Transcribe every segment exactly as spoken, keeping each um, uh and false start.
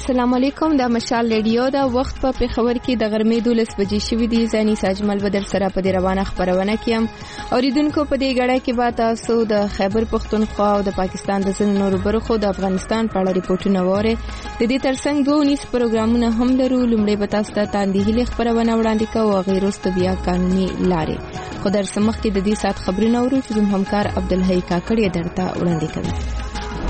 السلام علیکم. د مشال ریډیو د وخت په پیښور کې د غرمې دولس بجې شوې دي. زاني ساجمل بدر سره په دې روانه خبرونه کې هم اوریدونکو په دې غړې کې به تاسو د خیبر پختونخوا او د پاکستان د ځینو نورو برخو د افغانستان په اړه ریپورتونه وره. د دې ترڅنګ دوه نس پروګرامونه هم لرو. لومړی به تاسو ته تاندهلي خبرونه وړاندې کوو او غیرست بیا قانوني لارې. خو در سمخ کې د دې سات خبرونه ورو چې زموږ همکار عبدالحی کاکړی درته وړاندې کوي.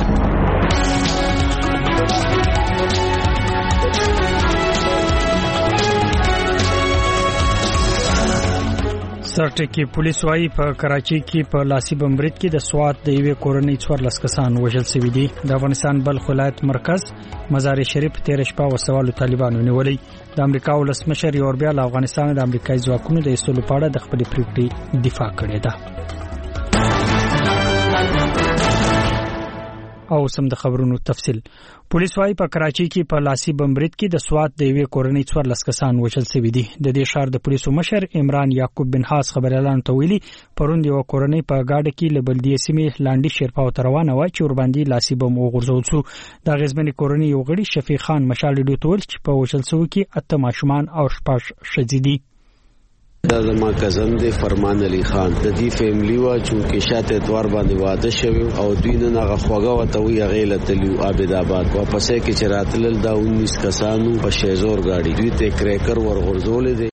سرټکی پولیس وايي په کراچي کې په لاسي بمبرید کې د سوات د یوې کورنۍ څوارلس کسان وژل شوي دي. د افغانستان بلخ ولایت مرکز مزار شریف تیر شپه وسوالو طالبانو نیولې. د امریکا ولسمشر یو بیا له افغانستان د امریکایي ځواکونو د ایستلو په اړه د خپل پریکړې دفاع کړې ده. او سم د خبرونو تفصیل. پولیس وايي په کراچي کې په لاسي بمبرید کې د سوات د یوې کورنۍ څوارلس کسان وژل شوي دي. د دې ښار د پولیسو مشر عمران یعقوب بن حاس خبريالانو ته ویلي پروند یو کورنۍ په گاډه کې له بلدیه سیمې لاندې شیرپاو ته روانه و چې ور باندې لاسي بم وغورځول شو. د غزمنې کورنۍ یو غړي شفیق خان مشال ډیو تول چې په وژل شو کې اته ماشومان او شپږ ښځې دي. دا زما کزن دی فرمان علی خان د دې فیملی وا چې شاته اتوار باندې واده شوی او دوی نه هغه خوګه وته وی غیله تلیو عابد آباد واپسې کې چراتل دا انیس کسانو په شیزور گاډي دوی ته کریکر ورغورځول دي.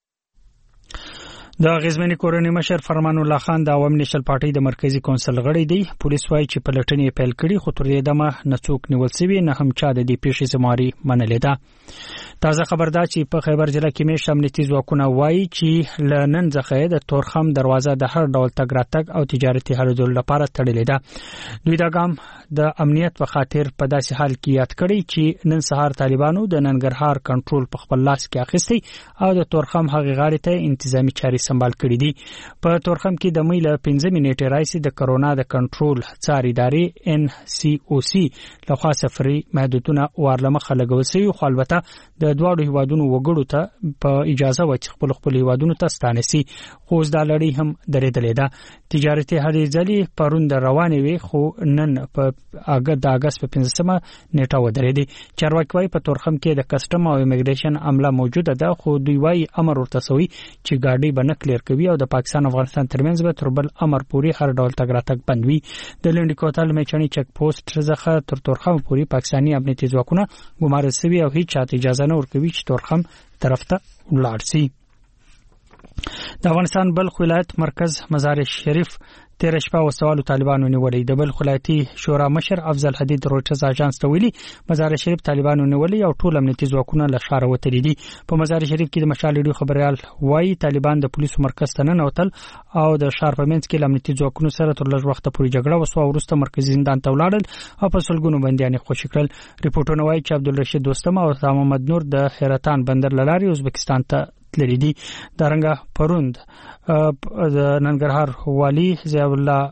د غزمنې کورنۍ مشر فرمان الله خان د عوام نشل پارټي د مرکزی کونسل غړی دی. پولیس وايي چې پلټنې پیل کړي خو تر دې دمه نڅوک نیول شوی نه هم چا د دې پیښې زماري منلې ده. تازه خبر ده چې په خیبر ضلع کې مې امنیتي ځواکونه وايي چې لنن ځخه د تورخم دروازه د هر ډول تګ راتګ او تجارتي هلو لپاره تړلې ده. دوی دا ګام د امنیت په خاطر په داسې حال کې یاد کړی چې نن سهار طالبانو د ننګرهار کنټرول په خپل لاس کې اخیستی او د تورخم هغه غاړې ته انتظامی چاري سمبال کړی دي. په تورخم کې د مې له پنځه منټې راځي د کرونا د کنټرول څار ادارې ان سی او سی لخوا سفري محدودونه ورلمخه لګول شوی خو البته د دواړو هیوادونو وګړو ته په اجازه و چې خپل خپل هیوادونو ته ستانسي. خو د لړۍ هم درېدلې ده. تجارتي هلې ځلې پروند روانې وي خو نن په اګست د اګست په پنځمه نیټه ودرېدې. چارواکي وايي په تورخم کې د کسټم او ایمیګریشن عمله موجوده ده خو دوی وايي امر ورته سوی چې گاډي باندې کلیر کوي او د پاکستان افغانستان ترمنځ به تر بل امر پوری هر ډول تګ راتګ بند وي. د لنډ کوتل میچنی چک پوسټ څخه تر تورخم پوری پاکستاني امنیتي ځواکونه ګمارل شوی او هیڅ چاته اجازه نه ورکوي چې تورخم طرف ته ولاړ شي. د افغانستان بلخ ولایت مرکز مزار شریف تیر شپه وسوالو طالبانو نیولې. د بلخ ولایتي شورا مشر افضل حدید روټرز اژانس ته ویلي مزار شریف طالبانو نیولې او ټول امنیتي ځواکونه له ښار وتلي دي. په مزار شریف کې د مشال ډیو خبريال وایي طالبان د پولیسو مرکز ته نه وتل او د ښار په منځ کې امنیتي ځواکونو سره تر لږ وخت پورې جګړه وسو او وروسته مرکزی زندان ته ولاړل او په سلګونو بنديان خوشی کړل. ریپورتونه وایي چې عبدالرشید دوستم او محمد نور د حیرتان بندر لاري ازبکستان ته تللی دي. دارنګه پروند د ننګرهار والی ضیاء الله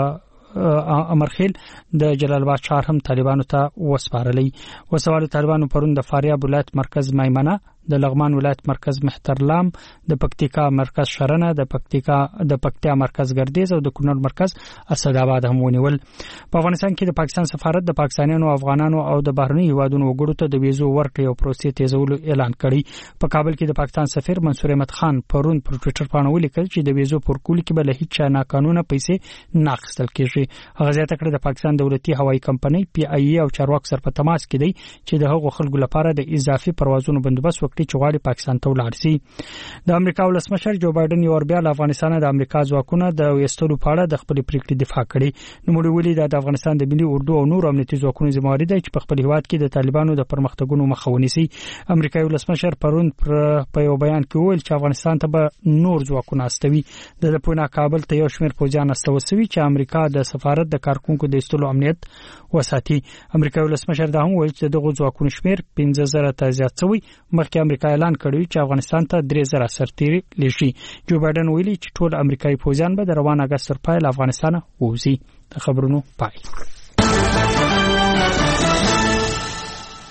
امرخیل د جلال آباد ښار هم طالبانو ته وسپارلې. وسوالو طالبانو پروند د فاریاب ولایت مرکز میمنه د لغمان ولایت مرکز مهترلام د پکتیکا مرکز شرنه د پکتیکا د پکتیا مرکز ګردیز او د کونړ مرکز اسداباد هم ونیول. په افغانستان کې د پاکستان سفارت د پاکستانیانو افغانانو او د بهرنی هیوادونو وګړو ته د ویزو ورکړې او پروسې تیزولو اعلان کړی. په کابل کې د پاکستان سفیر منصور احمد خان پرون پر ټوئیټر باندې ولیکل چې د ویزو پورکول کې به له هیڅ ناقانونه پیسې نه اخیستل کیږي. هغه زیاته کړه د پاکستان دولتي هوایي کمپنۍ پی ای ای او چارواکو سره په تماس کې دي چې د هغو خلکو لپاره د اضافي پروازونو بندوبست چې غواړي پاکستان ته ولاړ شي. د امریکا ولسمشر جو بایدن یو بیا له افغانستان د امریکا ځواکونو د ویستلو په اړه د خپل پریکړې دفاع کړې. نو موږ ویلي د افغانستان د ملي اردو او نور امنیتي ځواکونو ذمہواری ده چې په خپل هیواد کې د طالبانو د پرمختګونو مخه ونیسي. امریکایي ولسمشر پرون په یو بیان کې وویل چې افغانستان ته به نور ځواکونه استوي. د پونا کابل ته یو شمېر پوځیان استوسوي چې امریکا د سفارت د کارکونکو د ایستلو امنیت وساتي. امریکایي ولسمشر دا هم ویل چې دغه ځواکونو شمېر پنځه زره ته زیات شوی. مخکې امریکا اعلان کړی چې افغانستان ته درې زره سرتیري لېږي. جو بایدن ویلي چې ټول امریکایي پوځیان به د روان اګست تر پای له افغانستانه ووځي. د خبرونو پای.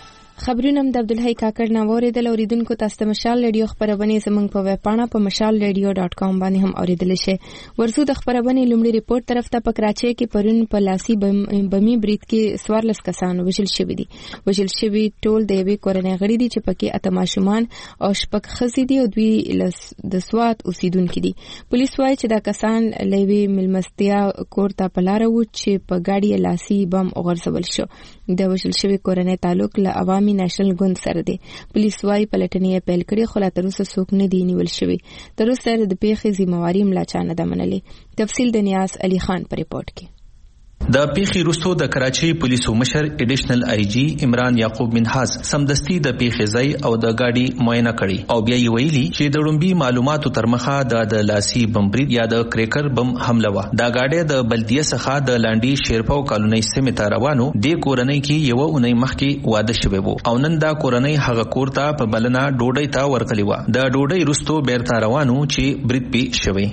خبرونه د عبدالحی کاکړ نه اوریدل. اوریدونکو تاسو ته مشال ریډیو خبرونه زموږ په ویب پاڼه په مشال ریډیو ډاٹ کام باندې هم اوریدل شي. ورسو د خبرونه لومړی ریپورت طرف ته په کراچۍ کې پرون په لاسي بمي برید کې سوارلس کسان وژل شوي دي. وژل شوي ټول د یوې کورنۍ غړي دي چې پکې اته ماشومان او شپږ ښځې دي او دوی د سوات اوسیدونکي دي. پولیس وايي چې دا کسان لوي ملمستیا کور ته په لار وو چې په ګاډي لاسي بم وغورځول شو. د وژل شوي کورنۍ تعلق له عوامي نېشنل ګوند سره دی. پولیس وايي پلټنې پیل کړې خو لا تر اوسه څوک نه دی نیول شوی. تر اوسه د پیښې ذمہواری ملا چا نه ده منلې. تفصیل د نیاز علي خان په ریپورت کې. د پیښې وروسته د کراچۍ پولیسو مشر اډیشنل آی جی عمران یعقوب منحاس سمدستي د پیښې ځای او د گاډي معاینه کړي او بیا یې ویلي چې د ډومبي معلوماتو تر مخه د لاسي بم برید یا د کریکر بم حمله و. دا گاډي د بلدیه څخه د لاندې شیرپاو کالونی سیمه ته روانو. د کورنۍ کې یو اونۍ مخکې واده شوی وو او نن دا کورنۍ هغه کور ته په بلنه ډوډۍ ته ورغلی و. د ډوډۍ وروسته بیرته روانو چې برید پی شوی.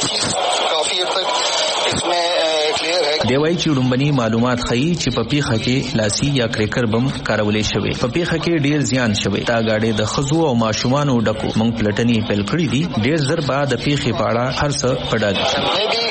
دی وایي چې ډومبني معلومات ښیي چې په پیښه کې لاسي یا کریکر بم کارولې شوی. په پیښه کې ډیر زیان شوی. دا گاډي د خزو او ماشومانو ډکو. موږ پلټنې پیل کړې دي. ډیر زر بعد د پیښې په اړه هر څه پډاګ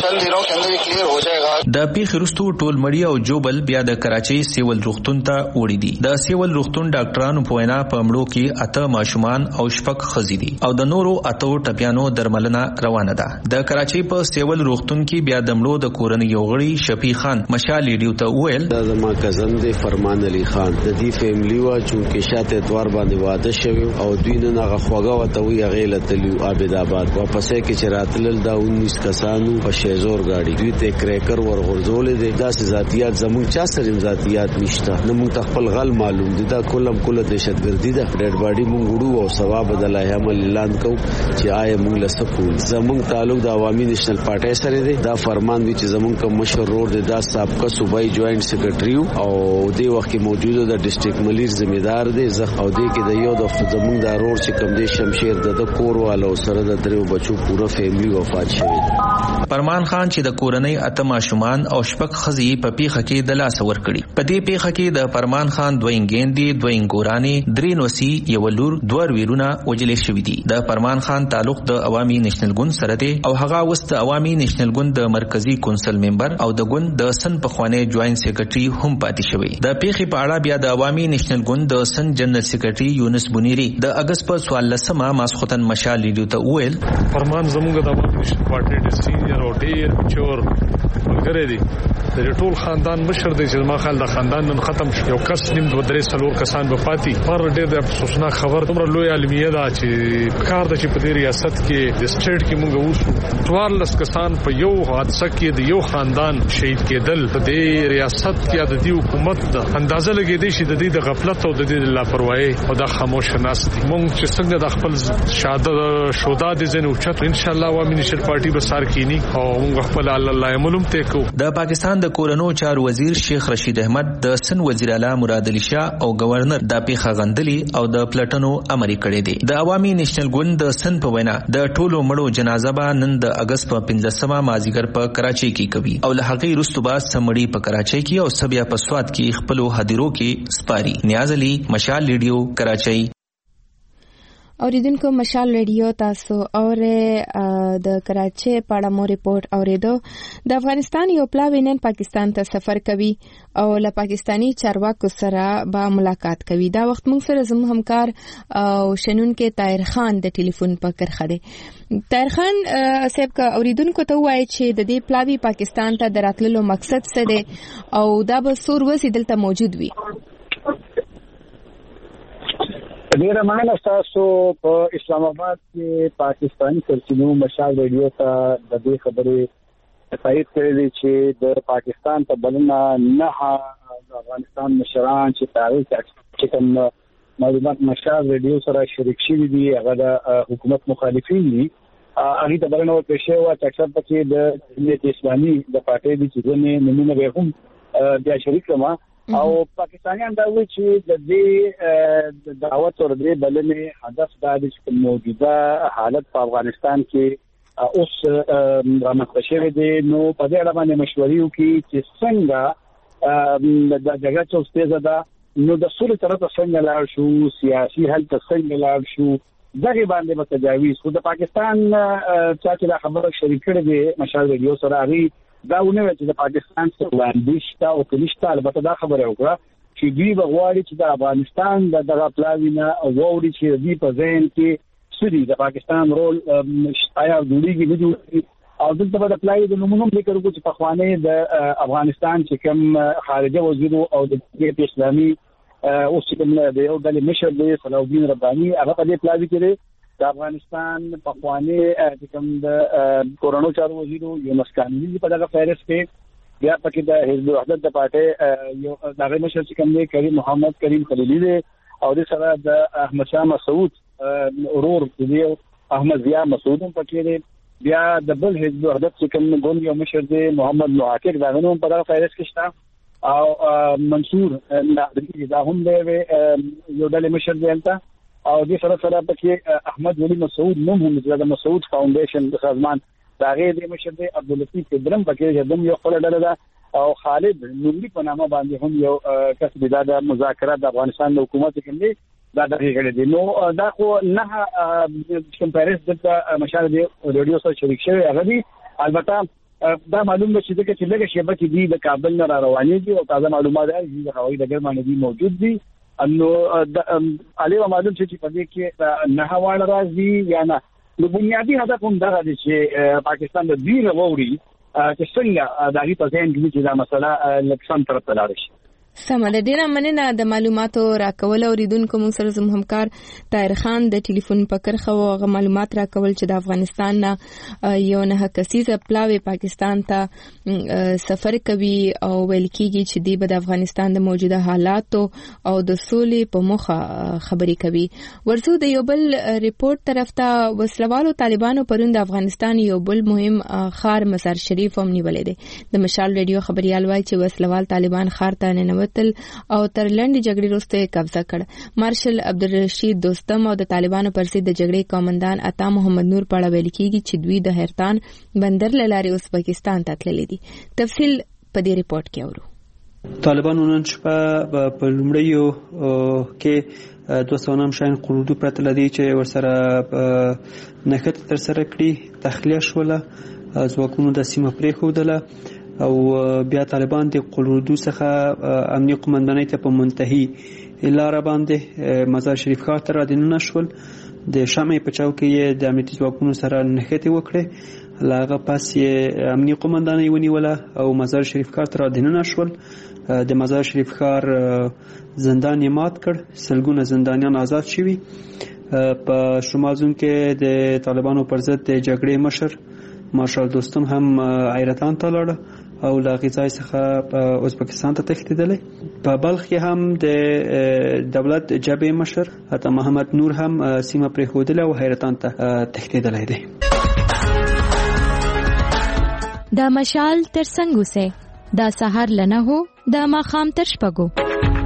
د پیښې وروسته ټول مړی او جوبل بیا د کراچۍ سیول روغتون ته وړي دي. د سیول روغتون ډاکټرانو په وینا په مړو کې اته ماشومان او شپږ ښځې دي او د نورو اتو ټپیانو درملنه روانه ده. د کراچۍ په سیول روغتون کې بیا د مړو د کورنۍ یو غړي شفیع خان مشال ریډیو ته وویل دا زما کزن دی فرمان علي خان. د دې فیملی وا چې شاته اتوار باندې واده شوی او دوی نه هغه خوګه وته وی غیله تلیو عابدآباد واپس کې چې راتلل دا انیس کسانو په شیزور گاډي دوی ته کریکر ورغورځول دي. دا ذاتيات زموږ چا سره ذاتيات نشته. نو موږ خپل غل معلوم دي. دا کولم کوله دهشتګردي ده. ډېر باډي موږ وړو او ثواب د الله عمل اعلان کو چې آی موږ لسکو. زموږ تعلق د عوامي نېشنل پارټي سره دی. دا فرمان دی چې زموږ کوم مشر روډ دی دا سابقه صوبایي جوائنټ سیکریټری او د وخت کې موجوده د ډیسټریکټ ملیر ذمہ دار دی. زه او دې کې د یو د زموږ د روډ چې کوم دی شمشیر د کور والو سره د درو بچو پوره فیملی وفات شوی. فرمان خان چې د کورنۍ اته ماشومان او شپږ ښځې په پیښه کې د لاس ور کړي. په دې پیښه کې د فرمان خان دوه انګیندې دوه انګورانې درې نوسی یو لور دوه ویرونه وجلې شوې دي. د فرمان خان تعلق د عوامي نېشنل ګوند سره دی او هغه وست عوامي نېشنل ګوند د مرکزی کونسل ممبر او د ګوند د سن پخوانی جوائنټ سیکریټري هم پاتې شوی. د پیښې په اړه بیا د عوامي نېشنل ګوند د سن جنرال سیکریټري یونس بنيري د اگست په څوارلسمه ماسختن مشال ریډیو ته وویل فرمان زموږ د عوامي نېشنل پارټي د سینیئر او ډیر چور ملګری دی. د ټول خاندان مشر دی چې ما خل د خاندان نن ختم شو. یو کس نیم دوه درې څلور کسان به پاتې. پر ډېر د افسوسناک خبر تمره لوی عالمیه ده چې کار د چې په دې ریاست کې د سټیټ کې مونږ ووسو ټوارلس کسان په یو حادثه کې د یو خاندان شهید کېدل. په دې ریاست کې د دې حکومت د اندازه لګېدې چې د دې د غفلت او د دې لاپروايي او د خاموش ناست دي. مونږ چې څنګه د خپل شهادت شودا دي زنه اوچت ان شاء الله عوامي نېشنل پارټي به سار کینی او موږ خپل الله معلوم ته کو. د پاکستان د کورونو چارو وزیر شیخ رشید احمد د سن وزیر اعلی مراد علي شاه او گورنر د پیښه غندلي او د پلټنو امر کړی دی. د عوامي نېشنل ګوند د سن په وینا د ټولو مړو جنازه به نن د اگست په پنځمه مازیګر په کراچۍ کې کوي او له هغې وروسته به سمړي په کراچۍ کې او سبیا په سوات کې خپل هدیرو کې سپاري. نیاز علي مشال ریډیو کراچۍ. اوریدونکو مشال ریډیو تاسو اور د کراچۍ پاړه مو ریپورت اوریدو. د افغانستان یو پلاوی نن پاکستان ته سفر کوي او له پاکستانی چارواکو سره به ملاقات کوي. دا وخت موږ سره زموږ همکار او شنونکو طاهر خان د ټلیفون په کرخه دی. طاهر خان صاحب کا اوریدونکو ته وایي چې د دې پلاوی پاکستان ته دراتللو مقصد څه دی او دا به سور وسی دلته موجود وي. ډیره مننه تاسو په اسلام آباد کې پاکستاني سرچینو مشال ریډیو ته د دې خبرې تایید کړې چې د پاکستان په بلنه نه د افغانستان مشران چې تاریخ چې کوم معلومات مشال ریډیو سره شریک شوي دي هغه د حکومت مخالفین دي. هغه د بلنه ورکړې شوې چې اکثر پکې د جمهوریت اسلامي د پارټۍ د چیزونو نمونه به هم بیا شریک کما او پاکستانیان دا وایي چې د دې دعوت او د بلنې هدف دا دی چې موجوده حالت په افغانستان کې اوس رامنځته شوی دی. نو په دې اړه باندې مشورې وکړي چې څنګه د جګړې څخه تیزه ده نو د سولې طرف څنګه لاړ شو سیاسي حل څنګه لاړ شو دغه باندې به تجاویز خو د پاکستان چې دا خبره شریک کړي دي مشال ریډیو سره هغه دا ونه چې د پاکستان څخه وړاندې شته او کنيشته البته دا خبره وکړه چې دوی بغواړي چې د افغانستان د دغه پلاوینه او ووري چې دوی په ځین کې سړي د پاکستان رول آیا دوی نه جوړي او دلته په پلای د نمونوم ذکر وکړو چې په خوانه د افغانستان چې کوم خارجه وزیر او د جمهوریت اسلامي او چې کوم د یو ډلې مشر دی صلاح الدین رباني هغه په دې پلاوی کې د افغانستان په خوانه چې کوم د کورونو چارو وزیر یونس کاملی په دغه فهرست کې بیا پکې د حزب وحدت د پارټي یو دغه مشر چې کوم دی کریم محمد کریم خلیلی دی او د سره د احمد شاه مسعود اورور دی احمد ضیا مسعود هم پکې دی بیا د بل حزب وحدت چې کوم ګوند یو مشر دی محمد محقق دا نوم په دغه فهرست کې شته او منصور نادری دا هم دی یو ډلې مشر دی انت او د سره سره پکې احمد ولی مسعود نوم هم د مسعود فاونډیشن د سازمان دا غیر د مشر دی عبداللطیف ابراهیم پکې د یو خپل ډله ده او خالد نوري په نامه باندې هم یو کس دی د مذاکرات د افغانستان د حکومت کې دی دا دغه غړي دي نو دا خو نه کمپیریز د مشال دی ریډیو سره شریک شوی هغه دی البته دا معلوم ده چې دغه چې لږه شیبه کې دی د کابل نه را روانې دي او تازه معلومات راځي د هوایي ډګر باندې دی موجود دي نو علي معلوم چې په دې کې نه هواړه راځي یا نه نو بنیادی هدف هم دا دی چې پاکستان د دې ووري چې څنګه د هغې په ذهن کې چې دا مسله لکسان طرف ته لاړ شي. سمه ده ډیره مننه د معلوماتو راکول اوریدونکو مو سره زموږ همکار طاهر خان د ټلیفون په کرخه او معلومات راکول چې د افغانستان نه یو نه کسیزه پلاوی پاکستان ته سفر کوي او ویل کیږي چې دی د افغانستان د موجوده حالاتو او د سولې په مخه خبرې کوي. ورسو د یو بل ریپورت طرف ته وسلوالو طالبانو پرون د افغانستان یو بل مهم خار مزار شریف هم نیولې دی. د مشال ریډیو خبريال وایي چې وسلوال طالبان خار ته نه او تر لنډ جګړې وروسته قبضه کړ. مارشل عبدالرشید دوستم او د طالبانو پر ضد د جګړې قومندان عطا محمد نور په اړه ویل کیږي چې دوی د هرتان بندر له لارې اوس پاکستان ته تللي دي. تفصیل په دې ریپورت کې اورو. طالبانو نن شپه په لومړیو کې دوه سوه نهم شاین قروضو پرته لدی چې ورسره نښت تر سره کړي تخلیه شوله ځواکونو د سیمه پرېښودله او بیا طالبان د قلودو څخه امنیه قومندانۍ ته په منتهي لاره باندې مزار شریف ښار ته رادننه شول. د شمع په چوک کې د امنیتي ځواکونو سره نښتې وکړې له هغه پس یې امنیه قومندانۍ ونیوله او مزار شریف ښار ته رادننه شول. د مزار شریف ښار زندان یې مات کړ سلګونه زندانیان آزاد شوي. په شمال زون کې د طالبانو پر ضد د جګړې مشر مارشال دوستم هم حیرتان ته لاړه او له هغې ځای څخه ازبکستان ته تښتېدلی. په بلخ کې هم د دولت جبهې مشر عطا محمد نور هم سیمه پرېښودله او حیرتان ته تښتېدلی دی. د مشال تر څنګ اوسئ دا سهار له نهو د ماښام تر شپږو.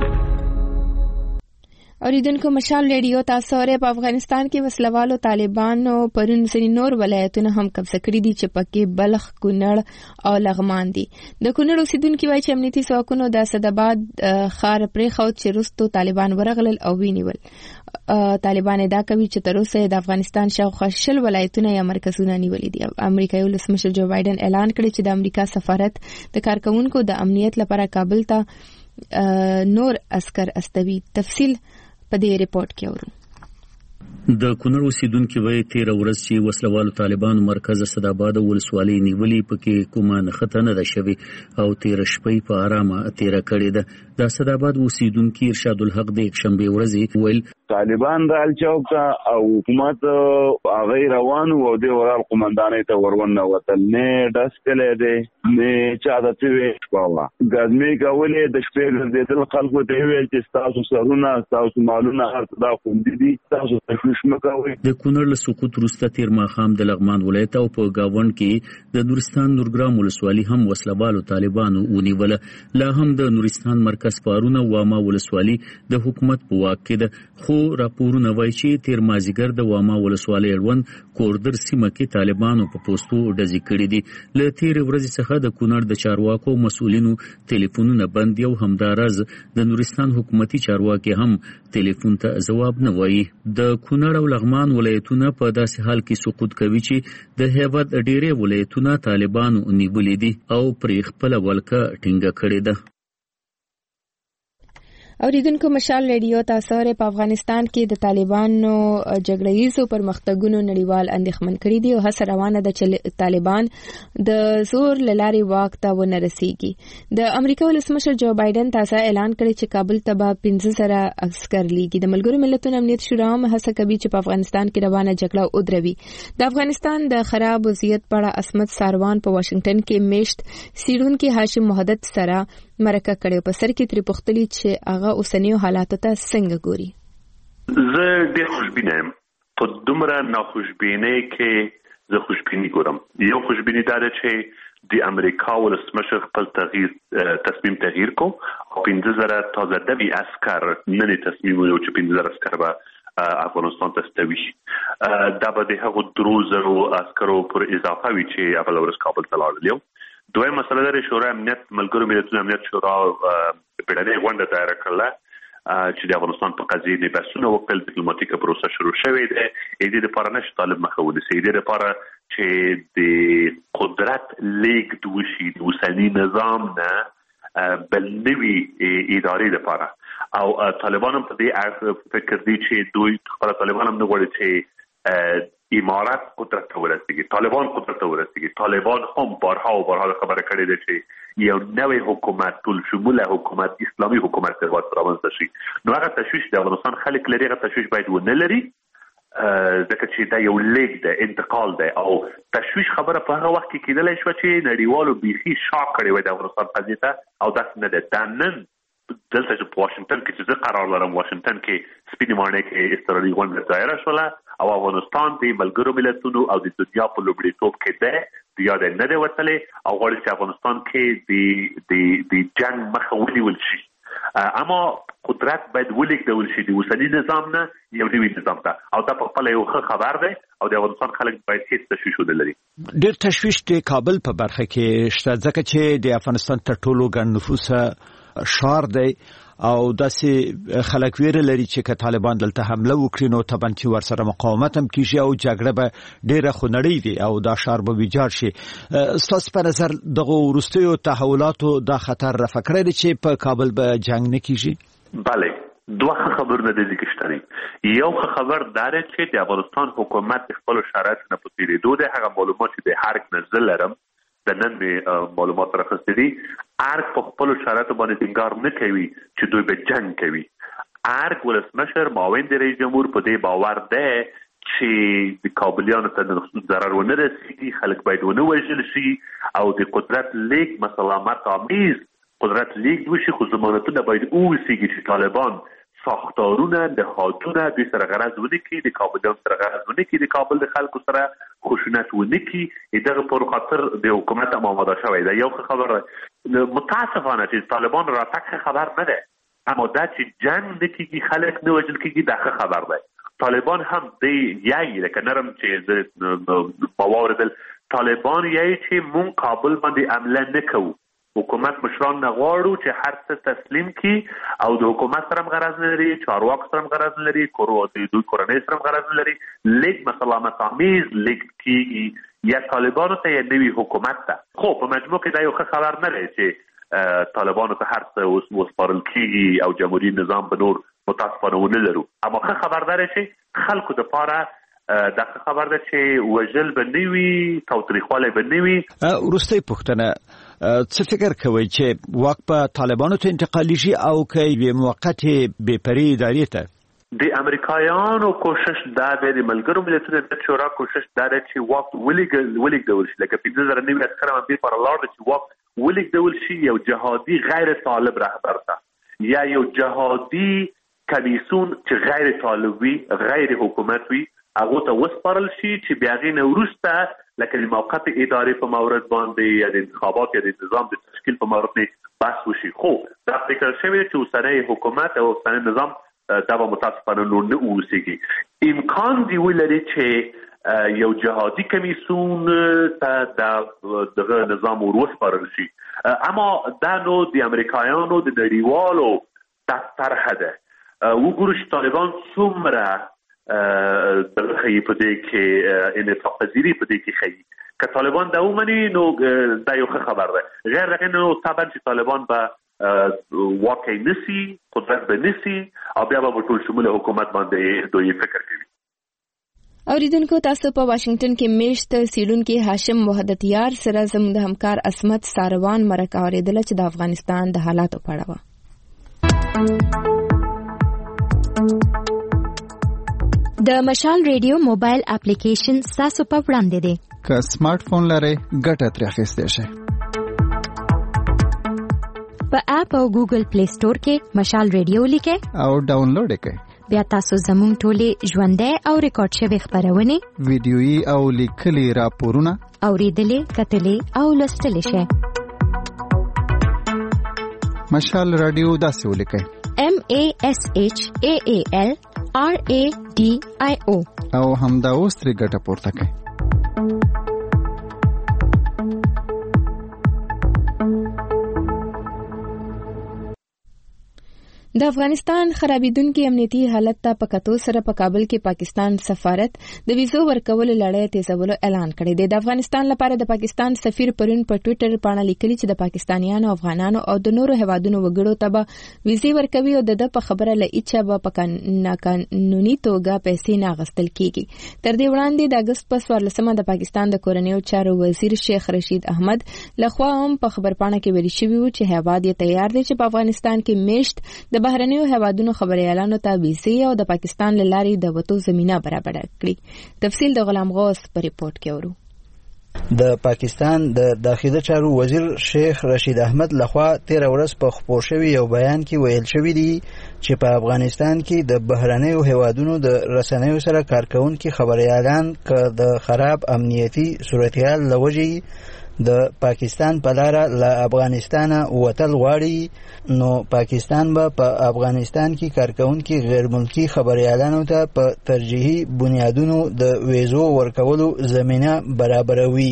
اوریدونکو مشال ریډیو تاسو اورئ. په افغانستان کې وسلوالو طالبانو پرون ځینې نور ولایتونه هم قبضه کړي دي چې پکې بلخ کونړ او لغمان دي. د کونړ اوسیدونکي وایي چې امنیتي ځواکونو د اسداباد ښار پرېښود چې وروستو طالبان ورغلل او ونیول. طالبان ادعا کوي چې تر اوسه د افغانستان شاوخوا شل ولایتونه یا مرکزونه نیولي دي. امریکایي ولسمشر جو بایدن اعلان کړی چې د امریکا سفارت د کارکونکو د امنیت لپاره کابل ته نور عسكر استوي. تفصیل په دې ریپورت کې اورو. د کونړ اوسیدونکي وایي تېره ورځ چې وسلوالو طالبانو مرکز اسداباد ولسوالۍ نیولې پکې کومه نښته نه ده شوې او تېره شپه په ارامه تېره کړې ده. د اسداباد اوسیدونکي ارشاد الحق د یکشنبې ورځې ویل طالبان د الچوک ته او حکومت هغه روانو او د ورال قومندانۍ ته ورونه وتل نه ډس کړي دي نه چا د تیوي شپوا ګازمي کولې د شپې ګرځېدل خلکو ته ویل چې تاسو سرونه تاسو مالونه هر څه دا خوندې دي تاسو ته تشویش مکوئ. د کونړ له سقوط وروسته تیر ماښام د لغمان ولایت او په گاوند کې د نورستان نورګرام ولسوالي هم وسلوالو طالبانو ونیوله. لا هم د نورستان مرکز پارونه واما ولسوالي د حکومت په واک کې ده، خو راپورونه وایي چې تیر مازیګر د واما ولسوالي اړوند کوردر سیمه کې طالبانو په پوسټو ډزې کړې دي. له تیرې ورځې څخه د کونړ د چارواکو مسؤلینو ټلیفونونه بند دي او همداراز د نورستان حکومتي چارواکي هم ټلیفون ته ځواب نه وایي. د کونړ او لغمان ولایتونه په داسې حال کې سقوط کوي چې د هیواد ډېرې ولایتونه طالبانو نیولې دي او پرې خپله ولکه ټینګه کړې ده. اوریدونکو مشال ریډیو تاسو په افغانستان کې د طالبانو جګړهیزو پرمختګونو نړیوال اندېښمن کړي دي او هڅه روانه ده چې طالبان د زور له لارې واک ته ونه رسیږي. د امریکا ولسمشر جو بایدن تازه اعلان کړی چې کابل ته به پنځه زره عسکر لیږي. د ملګرو ملتونو امنیت شورا هم هڅه کوي چې په افغانستان کې روانه جګړه ودروي. د افغانستان د خراب وضعیت په اړه اسمت ساروان په واشنگټن کې میشت سیډونکو هاشم محدث سره مرکه کړي په سر کې تری پختلی چې هغه اوسنیو حالاتو ته څنګه ګوري. زه ډېر خوشبینه یم. په دومره ناخوشبینۍ کې زه خوشبیني ګورم. یو خوشبیني دا ده چې د امریکا ولسمشر خپل تغییر تصمیم تغییر کو او پنځه زره تازه دوي عسکر نن تصمیم ونیو چې پنځه زره عسکر به افغانستان ته ستوي شي. دا به د هغو درو زرو عسکرو پر اضافه وي چې اول ورځ کابل ته لاړل. یو دویم مسله ده شورا امنیت ملګرو ملتونو امنیت شورا بیړنۍ غونډه دایره کړله چې د افغانستان په قضیه نه بحثونه وکړل. ډیپلوماټیکه پروسه شروع شوې ده. د دې لپاره نشي طالب مخه ونیسي. د دې لپاره چې د قدرت لیږد وشي د اوسني نظام نه بل نوي ادارې لپاره او طالبان هم په دې اړه فکر دي چې دوی خپل طالبان هم نه غواړي چې امارات قدرت ته ورسیږي، طالبان قدرت ته ورسیږي. طالبان هم بارها او بارها خبره کړې ده چې یو نوی حکومت ټول شموله حکومت اسلامي حکومت ته رامنځته شي. نو هغه تشویش د افغانستان خلک لري، هغه تشویش باید ونه لري ځکه چې دا یو لیک ده، انتقال ده او تشویش خبره په هغه وخت کې کېدلی شوه چې نړیوالو بیخي شاک کړی وای د افغانستان قضیې ته او داسې نه ده. دا نن دلته چې په واشنگټن کې چې زه قرار لرم واشنگټن کې سپینې ماڼۍ کې اضطراري غونډه دایره شوله او افغانستان د ملګرو ملتونو او د دنیا په لومړیتوب کې ده د یاده نه دی وتلی او غواړي چې افغانستان کې د د جنګ مخه ونیول شي. اما قدرت باید ولیږدول شي د اوسني نظام نه یو نوي نظام ته او دا په خپله یو ښه خبر دی او د افغانستان خلک باید هیڅ تشویش ونه لري. ډېر تشویش د کابل په برخه کې شته ځکه چې د افغانستان تر ټولو ګڼ نفوسه شار دی او داسې خلک ویره لري چې که طالبان دلته حمله وکړي نو طبعا چې ورسره مقاومت هم کیږي او جګړه به ډېره خونړۍ وي او دا ښار به ویجاړ شي. ستاسو په نظر دغه وروستیو تحولاتو دا خطر رفع کړی دی چې په کابل به جنګ نه کیږي؟ بله، دوه خبرونه د دې کې شته دي. یو خبر دا دی چې د افغانستان حکومت د خپلو شرایطو نه په تېرېدو دی. هغه معلومات چې د هر نه زه لرم د نن مې معلومات راخستې دي. ارګ په خپلو شرایطو باندې ټینګار نه کوي چې دوی به جنګ کوي. ارګ ولسمشر معاون رئیس جمهور په دې باور دی چې د کابلیانو ته ضرر ونه رسېږي، خلک باید ونه وژل شي او د قدرت لیږد مسالمت آمیز قدرت لیږد وشي، خو ضمانتونه باید اوسیږي چې طالبان ساختارونه نهادونه دوی سره غرض ونه کړي، د کابلیانو سره غرض ونه کړي، د کابل د خلکو سره خشونت ونه کړي. دغه پر خاطر د حکومت هم آماده شوی دی. یو ښه خبره متاسفانه چې طالبان راتګ خبر نه دی، اما دا چې جنګ نه کېږي خلک نه وژل کېږي دا ښه خبر دی. طالبان هم دی یایي لکه نرم چې ما واورېدل طالبان یایي چې مونږ کابل باندې حمله نه کوو، حکومت مشران نه غواړو چې هر څه تسلیم کړي او د حکومت سره هم غرض نه لري، چارواکو سره هم غرض نه لري، دوی کورنۍ سره هم غرض نه لري. لیک مسالمت آمیز لیک کېږي یا طالبانو ته یا نوي حکومت ته. خو په مجموع کې دا یو ښه خبر نه دی چې طالبانو ته هر څه وسپارل کېږي او جمهوري نظام به نور متاسفانه ونه لرو. اما ښه خبر دا دی چې خلکو دپاره دا ښه خبر ده چې وژل به نه وي، تاوتریخوالی به نه وي. وروستۍ پوښتنه، څه فکر کوئ چې واک په طالبانو ته انتقالیږي او که یوې موقتې بېپرې ادارې ته؟ د امریکایانو کوشش دا دی، د ملګرو ملتونو امنیت شورا کوشش دا دی چې واک ولېږدول شي. لکه پنځه زره نوي عسکر هم همدې لپاره لاړ چې واک ولېږدول شي یو جهادي غیر طالب رهبر ته یا یو جهادي کمیسون چې غیر طالبي غیر حکومت وي هغه ته وسپارل شي چې بیا غي نورسته لکه د موقت ادارې په مورد باندې یا د انتخابات یا د نظام د تشکیل په مورد باندې بحث وشي. خو دا فکر شوی چې اوسنۍ حکومت او اوسنۍ نظام دا به متاسفانه نور نه اوسېږي. امکان دی ولري چې یو جهادي کمیسون ته دغه نظام وروسپارل شي، اما دا نو د امریکایانو د نړیوالو طرح ده. وګورو چې طالبان څومره دغه خی په دې کې انعطاف پذیری په دې کې خی که طالبان دا ومني نو دا یو خبر ده. غیر رقم نو طبعا چې طالبان به واقع نسی قدرت به نسی او بیا به ټول شمول حکومت باندې دوی فکر کوي. اوریدونکو تاسو په واشنگټن کې میشت سیډونکو هاشم وحدتیار سره زموږ د همکار اسمت ساروان مرکه اوریدل چې د افغانستان د حالاتو په اړه و. د مشال ریډیو موبایل اپلیکیشن تاسو په وړاندې دی. که سمارټ فون لرئ ګټه ترې اخیستی شئ. په اپ او ګوګل پلی سٹور کې مشال ریډیو لیکئ او ډاونلوډ یې کړئ. بیا تاسو زموږ ټولې ژوندۍ او ریکارډ شوي خبرونه، ویډیويي او لیکلي راپورونه اوریدلې، کتلې او لوستلې شئ. مشال رادیو داسې ولیکئ: M A S H A A L R A D I O او همدا اوس ترې ګټه پورته کړئ. د افغانستان خرابېدونکي امنیتي حالت ته په کتو سره په کابل کې پاکستان سفارت د ویزو ورکولو لړۍ تیزولو اعلان کړی دی. د افغانستان لپاره د پاکستان سفیر پرون په ټوئیټر باندې لیکلي چې د پاکستانیانو، افغانانو او د نورو هیوادونو وګړو ته به ویزې ورکوي او د په خبره له اچا به په قانوني توګه پیسې نه اخیستل کیږي. تر دې وړاندې د اگست په څوارلسمه د پاکستان د کورنیو چارو وزیر شیخ رشید احمد لخوا هم په خبرپاڼه کې ویل شوی و چې هیواد یې تیار دی چې په افغانستان کې میشت د بهرنیو هیوادونو خبريالانو ته ویزې او د پاکستان لاري د وټو زمينه برابر کړي. تفصیل د غلام غوث په ریپورت کې ورو. د پاکستان د داخلي چارو وزیر شیخ رشید احمد لخوا تیر ورځ په خبر شوی یو بیان کې ویل شوی دی چې په افغانستان کې د بهرنیو هیوادونو د رسنیو سره کارکونکو خبريالان ک د خراب امنیتي صورتحال لوجي د پاکستان په لار له افغانستان وتل غواړي، نو پاکستان به په پا افغانستان کې کارکونکو غیر ملکی خبريالانو ته په ترجیحي بنیادونو د ویزو ورکولو زمينه برابروي.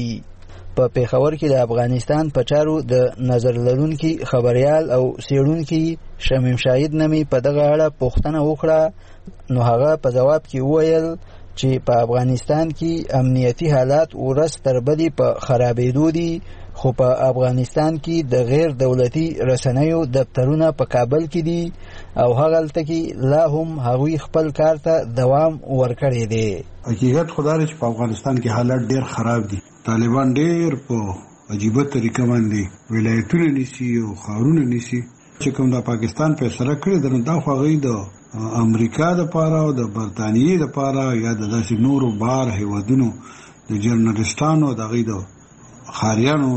په پیښور کې د افغانستان په چارو د نظر لرونکي خبريال او سیړونکي شمیم شاهد نامي په دغه اړه پوښتنه وکړه، نو هغه په جواب کې وویل چې په افغانستان کې امنیتي حالات ورځ تر بلې په خرابېدو دي، خو په افغانستان کې د غیر دولتي رسنیو دفترونه په کابل کې دي او هغلته کې لا هم هغوی خپل کار ته دوام ورکړی دی. حقیقت خدا لري چې په افغانستان کې حالات ډېر خراب دي. طالبان ډېر په عجیبه طریقه باندې ولایتونه نیسي او ښارونه نیسي. چې کوم د پاکستان فیصله کړې ده نو دا خو هغوی د امریکا د پاره او د برتانیې د پاره یا د داسې نورو بار هیوادونو د جرنالستانو د غي د خاریانو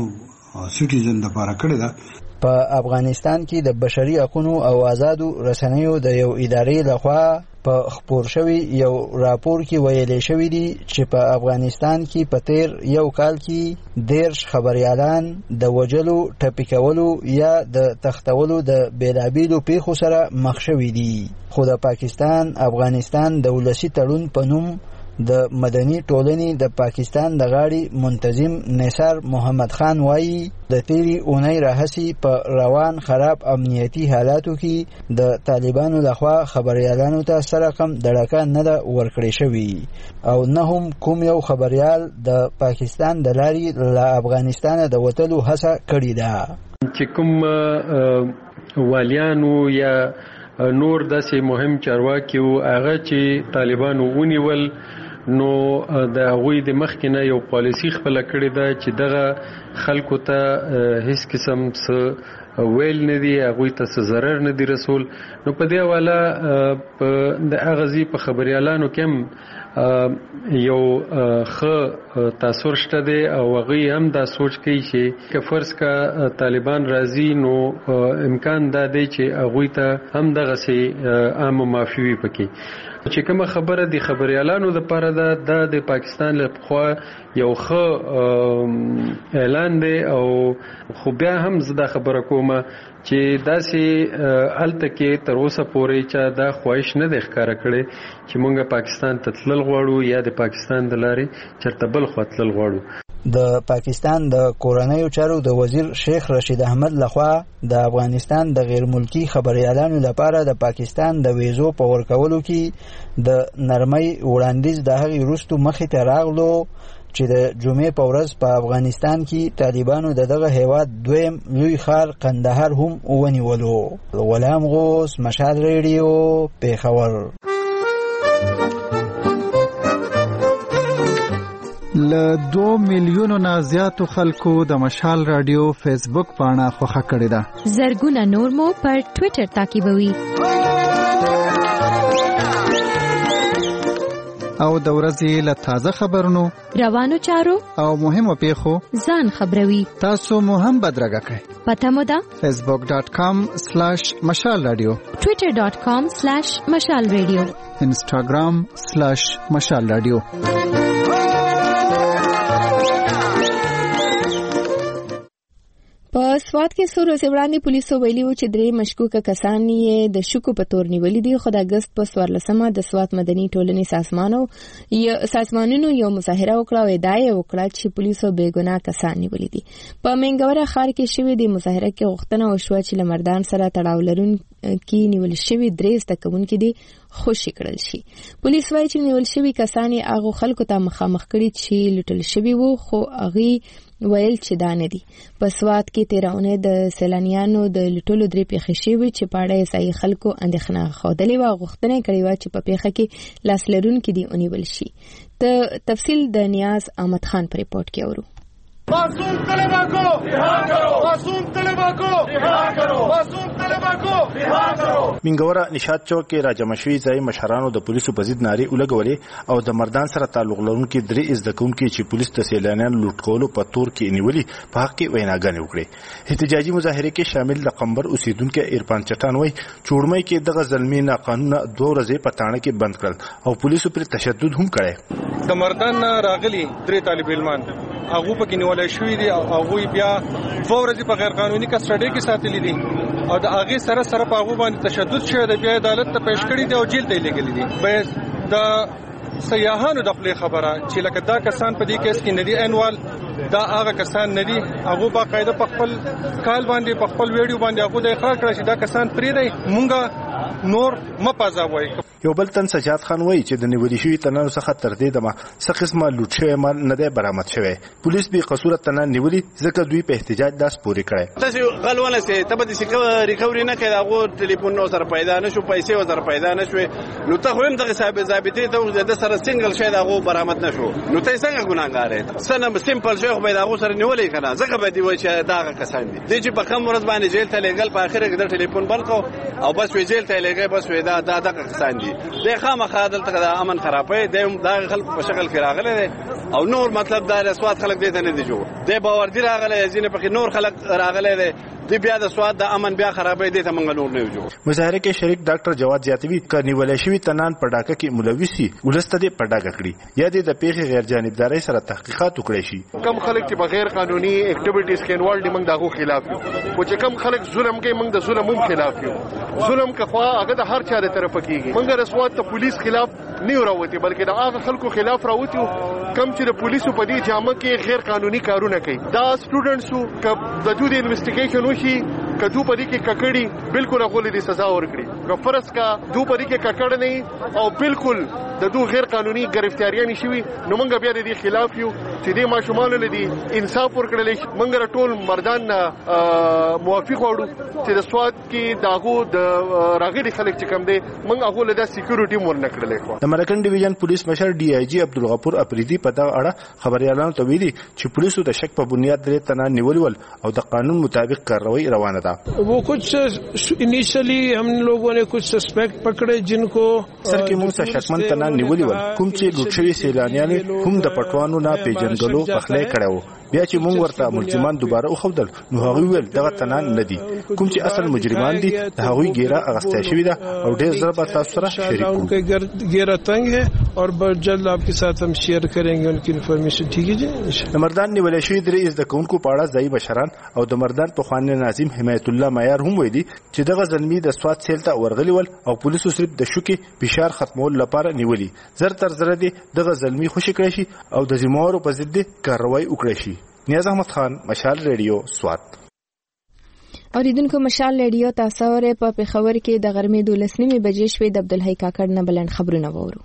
سټیزن د پاره کړی دا. په افغانستان کې د بشري حقوقو او آزادو رسنیو د یو ادارې لخوا په خبر شوی یو راپور کې ویل شوی دی چې په افغانستان کې په تیر یو کال کې دیرش خبريالان د وجلو، ټپي کولو یا د تختولو د بیلابیلو پیښو سره مخ شوي دي. خو د پاکستان افغانستان د ولسی تړون په نوم د مدني ټولنې د پاکستان د غاړي منتظم نثار محمد خان وایي د تیری اونۍ راهسي په روان خراب امنیتي حالاتو کې د طالبانو لخوا خبريالانو ته سره کم دړکه نه ده ورکړې شوی او نه هم کوم یو خبريال د پاکستان د لاري له افغانستان د وټلو هڅه کړې ده. چې کوم والیانو یا نور داسې مهم چارواکي او هغه چې طالبانو ونیول نو د هغوی د مخکنه یو پالیسی خپل کړی دا چې دغه خلکو ته هیڅ قسم څه ویل نه دی، هغوی ته څه ضرر نه دی رسول. نو په دې حواله په د اغازي په خبريالانو کې هم یو ښه تاثیر شته دی او هغه هم دا سوچ کوي چې که فرض کا طالبان راځي نو امکان دا دی چې هغه ته هم دغه سي عام معافي وي پکې چې کومه خبره دی خبريالانو د پاره دا د پاکستان له خوا یو ښه اعلان دی او خو بیا هم زدا خبره کومه چې داسې الته کې تر اوسه پورې چې دا خواهش نه دی ښکارا کړي چې مونږه پاکستان ته تلل غواړو یا د پاکستان د لارې چرته بل خوا تلل غواړو. د پاکستان د کورنیو چارو د وزیر شیخ رشید احمد لخوا د افغانستان د غیر ملکی خبريالانو لپاره د پاکستان د ویزو په ورکولو کې د نرمۍ وړاندیز د هغې وروسته مخې ته راغلو چې د جمعې په ورځ په افغانستان کې طالبانو د دغه هیواد دویم لوی ښار قندهار هم ونیولو. غلام غوث، مشال ریډیو، پیښور. له دو میلیونو نه زیاتو خلکو د مشال رادیو فیسبوک پاڼه خوښه کړې ده. زرګونه نور مو پر ټوئیټر تعقیبوي. او د ورځې له تازه خبرونو، روانو چارو او مهمو پیښو ځان خبروي. تاسو مو هم بدرګه کړئ. پته مو ده facebook dot com slash mashal radio، twitter dot com slash mashal radio، instagram slash mashal radio. په سوات کې څو ورځې وړاندې پولیسو ویلي و چې درې مشکوکه کسان یې د شکو په تور نیولي دي، خو د اګست په څوارلسمه د سوات مدني ټولنې سازمانو یا سازمانونو یو مظاهره وکړه او ادعا یې وکړه چې پولیسو بې ګناه کسان نیولي دي. په منګوره ښار کې شوې د مظاهره کې غوښتنه وشوه چې له مردان سره تړاو لرونکي نیول شوي درې زده کوونکي دي خوشي کړل شي. پولیس وایي چې نیول شوي کسان یې هغو خلکو ته مخامخ کړي چې لوټل شوي وو، خو هغې ویل چې دا نه دي. په سوات کې تېره اونۍ د سیلانیانو د لوټلو درې پیښې شوې چې په اړه یې ځایي خلکو اندېښنه ښودلې وه او غوښتنه یې کړې وه چې په پیښه کې لاس لرونکي دي ونیول شي. د تفصیل د نیاز احمد خان په ریپورټ کې اورو. मासूम तलबा को रिहा करो, मासूम तलबा को रिहा करो, मासूम तलबा को रिहा करो. منګوره نشاط چوک کې راجمع شوي ځای مشرانو د پولیسو په ضد نارې ولګولې او د مردان سره تعلق لرونکي درې زده کوونکي چې پولیس د سیلانیانو لوټ کولو په تور کې نیولي په حق کې ویناګانې وکړې. احتجاجي مظاهره کې شامل د قمبر اوسیدونکو عرفان چټان وایي چوړمۍ کې دغه ظلمي ناقانونه دوه ورځې په تاڼه کې بند کړل او پولیسو پر تشدد هم کړی. د مردان راغلي درې طالب علمان هغه په کې نیولای شوې دي او هغه بیا دوه ورځې په غیر قانوني کسټډي کې ساتلې دي او د هغه سره سره په هغه باندې تشدد شوی دی، بیا عدالت ته پېښ کړي دي او جیل ته لګلې دي. به د سیاحانو د خپل خبره چې لکه دا کسان په دې کیس کې ندي انوال دا هغه کسان ندي، هغه په قاعده په خپل کال باندې په خپل ویډیو باندې هغه د اقرار کړی چې دا کسان پرې دی مونږه نور مپازاوي. یو بل تن سجاد خان وایي چې د نیولې شوی تنانو څخه تر دې دمه څه قسمه لوټ شوی مال نه دی برآمد شوی. پولیس به قصور تنان نیولې ځکه دوی په احتجاج داس پورې کړي. تاسو غلونه سي ته به دې ریکوري نه کړي، هغه ټلیفون نو سره پیدا نشو، پیسې و سره پیدا نشو، نو ته هم دغه صاحب ضابطه ته د سره سنگل شي هغه برآمد نشو، نو ته څنګه ګناګار یې؟ سنه سیمپل شي خو به هغه سره نیولې کنه ځکه به دی وای چې دا کسان دي د چې په کوم ورځ باندې جیل ته لګل په اخر کې د ټلیفون بند کو او بس وی جیل ته لګي بس وی دا دا دغه کسان دي. د خامخ عدالت د امن خرابې د دا خلک په شکل کې راغلي او نور مطلب دا رسوات خلک دې ته نه دي جوړ د باور دي راغلي ځینې په نور خلک راغلي دي دی بیا د سواد د امن بیا خرابې دي ته موږ نور نه جوړ. مظاهره کې شریک ډاکټر جواد زیاتوي کني ولې شوی تنان په ډاکه کې ملوث سي ولسته دې په ډاکه کړی یا دې د پیښې غیر جانبداري سره تحقیقات وکړي شي. کم خلک چې بغیر قانوني اکټیویټیز کې انوالډ دي موږ دغه خلاف یو، او چې کم خلک ظلم کوي موږ د ظلم هم خلاف یو. ظلم کخوا هغه د هر چا د طرفه کیږي، موږ رسوات ته پولیس خلاف نه راوتی بلکې د هغه خلکو خلاف راوتی کم چې د پولیسو په دې جامه کې غیر قانوني کارونه کوي. دا سټوډنټسو ک د دوی د انویسټیګیشن وشي کدو پدې کې ککړی بالکل غولې دي سزا ورکړي، غفرس کا دو پدې کې ککړ نه او بالکل د دو غیر قانوني گرفتاریاں شوي، نو موږ بیا د دې خلاف یو چې د ماشومان لدی انصاف ورکړل شي. موږ ټول مردان موافق وړو چې د سواد کې داغو د راغلي خلک چې کم دي موږ هغه له سکیورټي مور نه کړلې. د مرکن ډیویژن پولیس مشر ډي آی جی عبدالغفور افریدي په دا اړه خبريالانو ته ویلي چې پولیسو د شک په بنیاد درې تنان نیولول او د قانون مطابق کاروایی روانه ده. था। वो कुछ इनिशियली हम लोगों ने कुछ सस्पेक्ट पकड़े जिनको सर کې موږ شکمن تنان نیولې ول کوم چې لوټشوي سیلانیان هم د پټوانو نه پیژنګلو پخلې کړو بیا چې موږ ورته ملزمان دوباره وخدل نو هغه ویل دغه تنان ندي کوم چې اصل مجرمان دي هغه ګیره اغسته شوی دا او ډېر ضرب تاسو سره شریک کوو ګیره تنگ ہے اور बहुत जल्द आपके साथ हम शेयर करेंगे उनकी इंफॉर्मेशन ठीक है जी। د مردان نیولې شوی درې از د کونکو پاړه ځای بشران او د مردان په خوانې ناظم حمایت الله معیار هم ویلي چې دغه زلمی د سواد سیل ته ورغلی ول او پولیسو صرف د شوکي فشار ختمول لپاره نیولي زر تر زر دي دغه زلمی خوشی کړی شي او د زموږ په ضد کاروایی وکړي شي. نیاز احمد خان مشال ریډیو سوات. اوریدونکو مشال ریډیو تاسو ورې په پیښور کې د غرمې دولس نیمه بجې شوې د عبدالحی کاکړ نه بلند خبرونه وورو.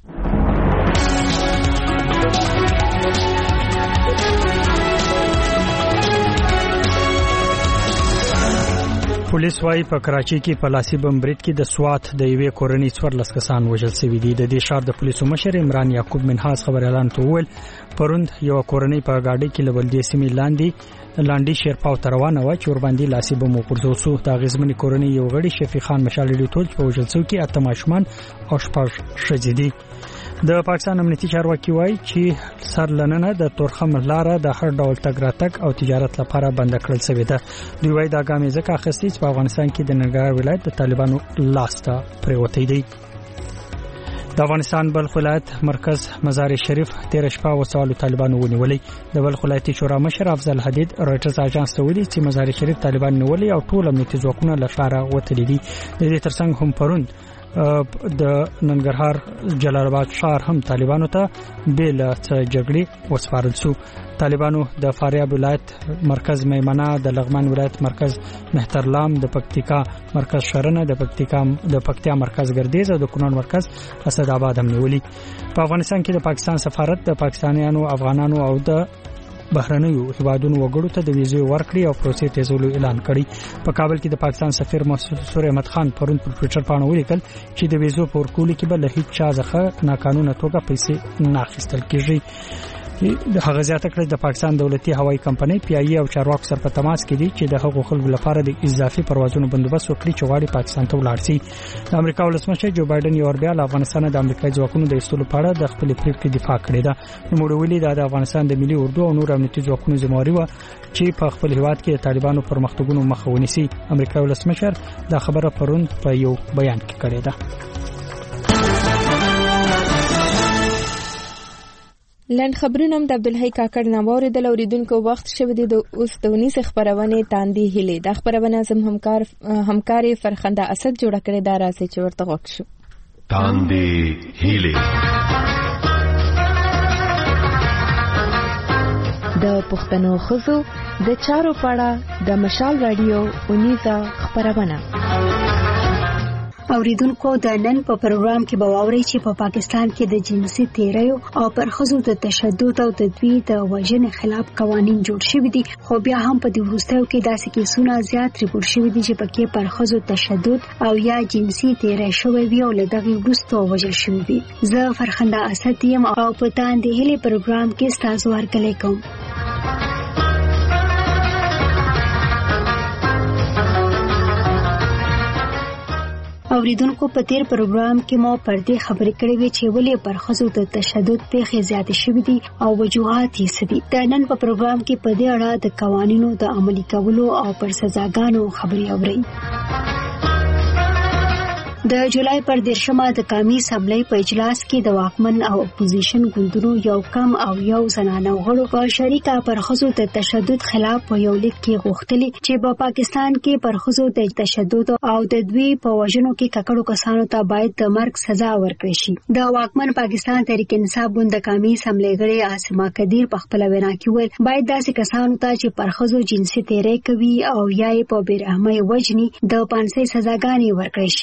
پولیس وايي په کراچي کې په لاسي بم برید کې د سوات د یوې کورنۍ څوارلس کسان وژل شوي دي. د دې ښار د پولیسو مشر عمران یعقوب منهاز خبر اعلان وکړ پروند یو کورنۍ په گاډي کې لبلدي سیمې لاندې لاندې شیرپاو تروانه و چې ور باندې لاسي بم وکړو سو د غزمنی کورنۍ یو غړي شفیق خان مشال ډیټول په وژل شو کې اته ماشومان او شپږ ښځې دي. د پاکستان امنیتي چارواکي وایي چې سرلننه د تورخم لاره د هر ډول تګ راتګ او تجارت لپاره بند کړل شوې ده. دوی وایي دا ګام ځکه اخیستي چې په افغانستان کې د ننګرهار ولایت د طالبانو لاس ته پریوتی دی. د افغانستان بلخ ولایت مرکز مزار شریف تیر شپه وسوالو طالبانو ونیولې. د بلخ ولایتي شورا مشر افضل حدید رويټرز اژانس ته ویلي چې مزار شریف طالبان نیولې او ټول امنیتي ځواکونه له ښاره وتلي دي. د دې ترڅنګ هم پروند د ننګرهار جلال آباد ښار هم طالبانو ته بل څه جګړې وسپارل شو. طالبانو د فاریاب ولایت مرکز میمنه، د لغمان ولایت مرکز مهترلام، د پکتیکا مرکز شرنه، د پکتیکا د پکتیا مرکز ګردیز او د کونړ مرکز اسداباد هم نیولي. په افغانستان کې د پاکستان سفارت د پاکستانیانو، افغانانو او د بهرنیو هیوادونو وګړو ته د ویزې ورکړې او پروسې تیزولو اعلان کړی. په کابل کې د پاکستان سفیر مسعود احمد خان پرون پر ټوئیټر باندې ولیکل چې د ویزو په ورکولو کې به له هیڅ چا څخه ناقانونه توګه پیسې نه اخیستل کیږي. د هغه زیاته کړ د پاکستان دولتي هوایي کمپنۍ پی آی ای او چارواکو سره په تماس کې دي چې د هغو خلکو لپاره د اضافي پروازونو بندوبست وکړي چې غواړي پاکستان ته ولاړ شي. د امریکا ولسمشر جو بایدن یو بیا له افغانستان د امریکایي ځواکونو د ایستلو په اړه د خپل پریکړې دفاع کړې ده. نو موږ ویلي دا د افغانستان د ملي اردو او نور امنیتي ځواکونو ذمہواري و چې په خپل هیواد کې د طالبانو پرمختګونو مخه ونیسي. امریکایي ولسمشر دا خبره پرون په یو بیان کې کړې ده. لند خبرونه د عبدالحی کاکړ نوور د لوریدونکو وخت شوه د اوس د ونیس خبرونه تاندې هلي د خبرونه زم همکار همکاري فرخنده اسد جوړ کړی دا راځي چې ورته وښ شو. تاندې هلي د پښتنو خزو د چارو پاړه د مشال رادیو ونیزه خبرونه. اوریدونکو د نن په پروګرام کې به واورئ چې په پا پاکستان کې د جنسي تیریو او پر ښځو د تشدد او د دوی د وژنې خلاف قوانین جوړ شوي دي، خو بیا هم په دې وروستیو کې داسې کیسونه زیات ریپورټ شوي دي چې پکې پر ښځو تشدد او یا جنسي تیری شوی وي او له دغې وروسته وژل شوي وي. زه فرخنده اسد یم او په تاندې هلي پروګرام کې ستاسو هرکلی کوم. اوریدونکو په تیر پروګرام کې مو پر دې خبرې کړې وې چې ولې پر ښځو د تشدد پیښې زیاتې شوې دي او وجوهات یې څه دي. د نن په پروګرام کې په دې اړه د قوانینو د عملي کولو او پر سزاګانو خبرې اورئ. د جولای پر دیرشمه د قومي اسمبلی په اجلاس کې د واکمن او اپوزیشن ګوندونو یو کم او یو زنانه غړو په شریکه پر ښځو د تشدد خلاف په یو لیک کې غوښتلي چې په پاکستان کې پر ښځو د تشدد او د دوی په وژنو کې ککړو کسانو ته باید د مرګ سزا ورکړي شي. د واکمن پاکستان تحریک انصاف ګوند د قومي اسمبلی غړي عاصمه قدیر په خپل وینا کې ویل باید داسې کسانو ته چې پر ښځو جنسي تیری کوي او یا یې په بېرحمۍ وژني د پانسۍ سزاګانې ورکړي شي.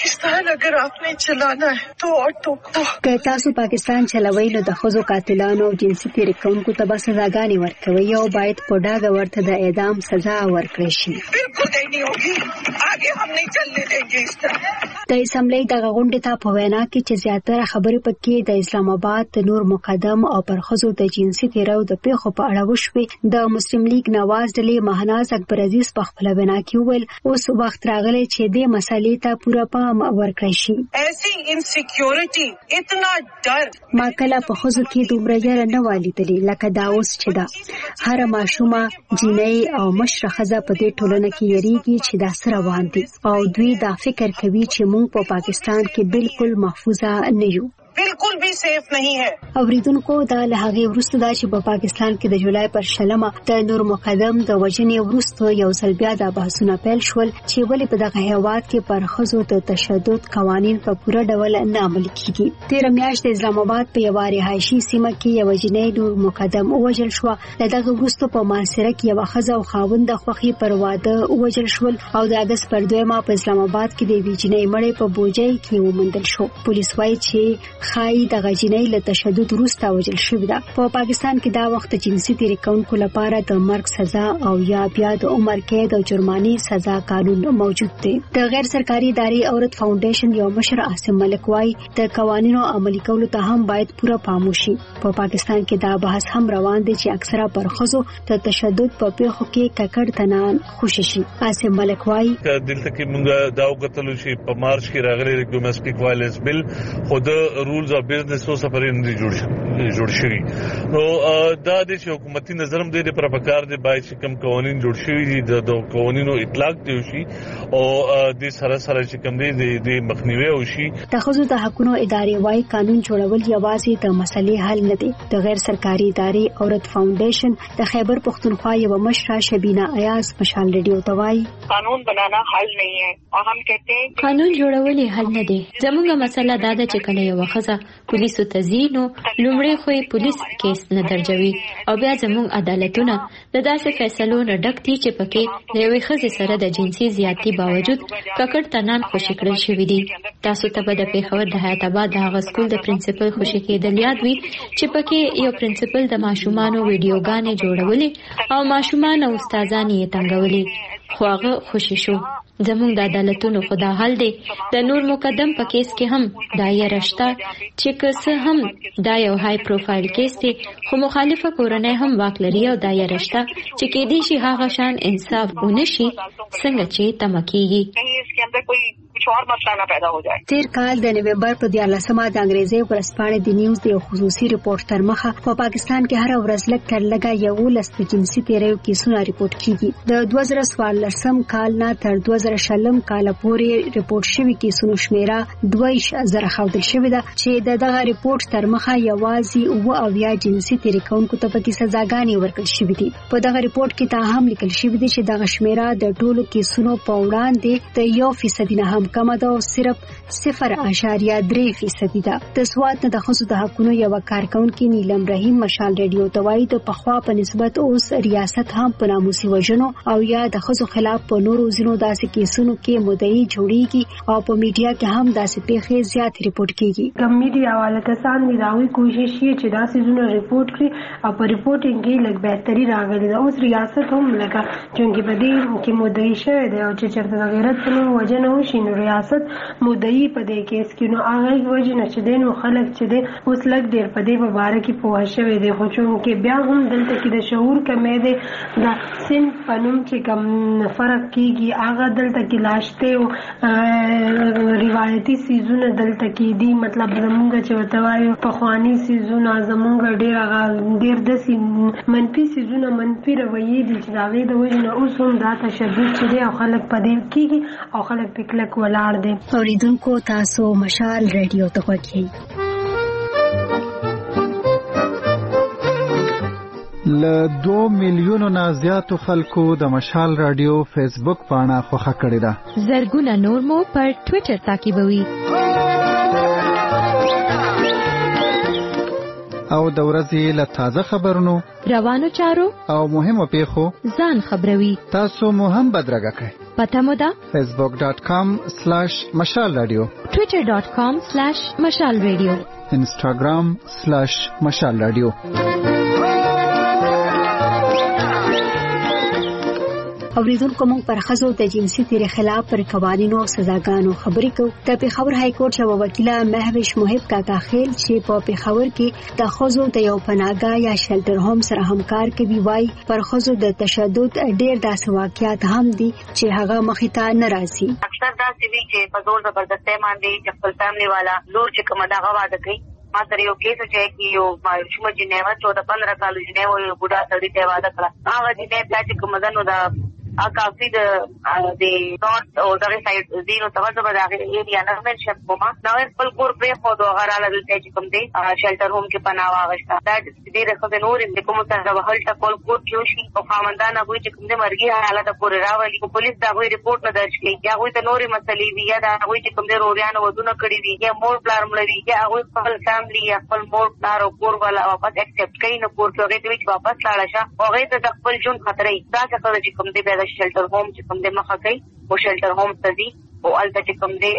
पाकिस्तान अगर आपने चलाना है तो ऑटो को که تاسو پاکستان چلوئ نو د ښځو قاتلانو او جنسي تېري کوونکو ته به سزاګانې ورکوئ او باید په ډاګه ورته د اعدام سزا ورکړی شي. बिल्कुल नहीं होगी, आगे हम नहीं चलने देंगे इस तरह. د اسمبلی دغه غونډې ته په وینا کې چې زیاتره خبرې پکې د اسلام آباد د نور مقدم او پر ښځو د جنسي تېرو د پیښو په اړه وشوې. د مسلم لیگ نواز ډلې مهناز اکبر عزیز په خپله وینا کې وویل اوس وخت راغلی چې دې مسلې ته پوره پام ورکړی شي. ऐसी इनसिक्योरिटी इतना डर ما کله په ښځو کې دومره یره نه وه لیدلې لکه دا اوس چې ده. هره ماشومه جینۍ او مشره ښځه په دې ټولنه کې یریږي چې دا څه روان دي او دوی دا فکر کوي چې موږ په پاکستان کې بالکل محفوظه نه یو. बिल्कुल भी सेफ नहीं है. اوریدونکو دا له هغې وروسته دا چې په پاکستان کې د جولای پر شلمه د نور مقدم د وژنې وروسته یو ځل بیا دا بحثونه پیل شول چې ولې په دغه هېواد کې پر ښځو د تشدد قوانین په پوره ډول نه عملي کیږي. تېره میاشت د اسلام آباد په یوه رهایشي سیمه کې یوه جینۍ نور مقدم ووژل شوه. له دغه وروسته په ماسره کې یوه ښځه او خاوند د خوښۍ پر واده ووژل شول او د اګست پر دویمه په اسلام آباد کې د یوې جینۍ مړی په بوجۍ کې وموندل شو. پولیس وایي چې خای د غجنۍ له تشدد وروسته وژل شوې ده. په پاکستان کې دا وخت جنسي تېري کوونکو لپاره د مرګ سزا او یا بیا د عمر قید او جرمانې سزا قانون موجود دی. د غیر سرکاري ادارې عورت فاونډیشن یو مشر عاصم ملک وایي د قوانینو عملي کولو ته هم باید پوره پام وشي. په پاکستان کې دا بحث هم روان دی چې اکثره پر ښځو د تشدد په پیښو کې ککړ تنان خوشي شي. عاصم ملک وایي دلته کې موږ دا وکتل چې په مارچ کې راغلي ډومېسټک وایلنس بل خود رولز او بزنس او سفرین دي جوړ جوړ شوی. نو دا د حکومتي نظرم د پرپکار دی باید چې کوم قوانين جوړ شوی دي د قوانینو اطلاق دی شي او د سره سره چې کوم دی د مخنیوي او شي. د ښځو د حقوقو ادارې وايي قانون جوړول یوازې د مسلې حل نه دی. د غیر سرکاري ادارې عورت فاونډیشن د خیبر پختونخوا یو مشره شبینه ایاز مشال ریډیو ته وايي قانون بنانا حل نه ہے او هم کہتے ہیں قانون جوړول حل نه دی. زموږه مسله دا ده چې کله یو ښځه پولیسو ته ځي نو لومړی خو پولیس کیس نه درجوي او بیا زموږ عدالتونه د داسې فیصلو نه ډک دي چې پکې د یوې ښځې سره د جنسي زیاتي باوجود ککړ تنان خوشي کړل شوي دي. تاسو ته به د پیښور د حیات آباد د هغه سکول د پرنسپل خوشي کېدل یاد وي چې پکې یو پرنسپل د ماشومانو ویډیوګانې جوړولې او ماشومان او استادان یې تنګولې خو هغه خوشي شو. زموږ د عدالتونو خدا حل دی. د نور مقدم په کیس کې هم دا یې رشته چې که هم دا یو های پروفایل کیس دی خو مخالفه کورنۍ هم واک لري او دا یې رشته چې کې دي شي هغه شان انصاف ونشي څنګه چې تمکیږي. تیر کال د نومبر په دیارلسمه د انګریزي ورځپاڼې د نیوز د خصوصي ریپورت تر مخه په پاکستان کې هر ورځ لږ تر لږه یولس د جنسي تېریو کیسونه ریپورت کیږي. د دوه زره څوارلسم کال نه تر دوه زره شلم کال پورې ریپورت شوی کیسونو شمیره دوه زره ښودل شوې ده چې دغه ریپورت تر مخه یوازې اوه اویا جنسي تېري کوونکو ته پکې سزاګانې ورکړل شوې دي. په دغه ریپورت کې دا هم لیکل شوی دی چې دغه شمیره د ټولو کیسونو په وړاندې د یو فیصد نه هم کم ده او صرف صفر اشاریه درې فیصدي ده. د سوات نه د ښځو د حقوقو یو کارکونکي نیلم رحیم مشال ریډیو ته وایي د پخوا په نسبت اوس ریاست هم په ناموسي وژنو او یا د ښځو خلاف په نورو ځینو داسې کیسونو کې مدعي جوړیږي او په میډیا کې هم داسې پیښې زیات ریپورت کیږي. کم میډیا والا کسان دي داوی کوشش یې چې داسې زونه ریپورت کړي او په ریپورټینګ کې لږ بهتري راغلي ده. اوس ریاست هم لکه چونکی په دې کې مدعي شوی دی او چې چېرته د غیرت په نوم وژنه وشي نو ریاست مدعي په دې کیس کې نو هغه وژنه چې دی نو خلک چې دی اوس لږ ډېر په دې په باره کې پوه شوی دی. خو چونکې بیا هم دلته کې د شعور کمی دی. د صنف په نوم چې کوم فرق کېږي هغه دلته کې لاشته او روایتي سیزونه دلته کې دي. مطلب زمونږ چې ورته وایو پخواني سیزونه زمونږ ډېر هغه ډېر داسې منفي سیزونه منفي رویې دي چې د هغې د وجې نه اوس هم دا تشدد چې دی او خلک په دې کېږي او خلک پې کلک ولاړ دي. اوریدونکو تاسو مشال ریډیو ته غوږ یئ. له دو میلیونو نه زیاتو خلکو د مشال رادیو فیسبوک پاڼه خوښه کړې ده. زرګونه نور مو پر ټوئیټر تعقیبوي. او د ورځې له تازه خبرونو روانو چارو او مهمو پیښو ځان خبروي. تاسو مو هم بدرګه کړئ. پته مو ده facebook dot com slash mashal radio, twitter dot com slash mashal radio, instagram slash mashal radio. اوریدونکو موږ پر خزو د جنسي تیری خلاف پر قوانینو او سزاګانو خبرې کوو. د پیښور های کورټ یو وکیل مهوش محب کاکا خیل چې په پیښور کې د خزو د یو پناهګاه یا شلټر هوم سره همکار کوي وای پر خزو د تشدد ډیر داسې واقعیات هم دي چې هغه مخې ته نه راځي. اکثر دا سی وی چې په زور زبردستۍ باندې چې خپل فیملی والا لور چې کومه دغه واده کوي. ما سره یو کیس چې کی یو ماشوم جنې و چودہ پندرہ کال جنې و یو بوډا سړی ته واده کړ. هغه جنې چې کومه دنو دا ا کافي د د نورث او دغه سایډ زیرو توجه به دغه ایریا نه منشپ کومه نو خپل کور پرې خو دوه غراله دلته چې کوم دی شلټر هوم کې پناه واغښتا دا د دې رخصت نورې د کوم څنګه وهل ټکول کور کې شي او خاوندان هغه چې کوم د مرګي حالت پورې راولي او پولیس دا غوي رپورټ نه درج کوي یا غوي ته نورې مسلې وي یا دا غوي چې کوم د روریانو ودونه کړی وي یا مور پلار ملوي یا غوي خپل فیملی یا خپل مور پلار او کور والا واپس اکسپټ کوي نو کور کې هغه ته واپس لاړ شه هغه ته خپل ژوند خطرې دا څه چې کوم دی شلټر هوم چې کوم د مخه کوي او شلټر هوم تدي او الته چې کوم دی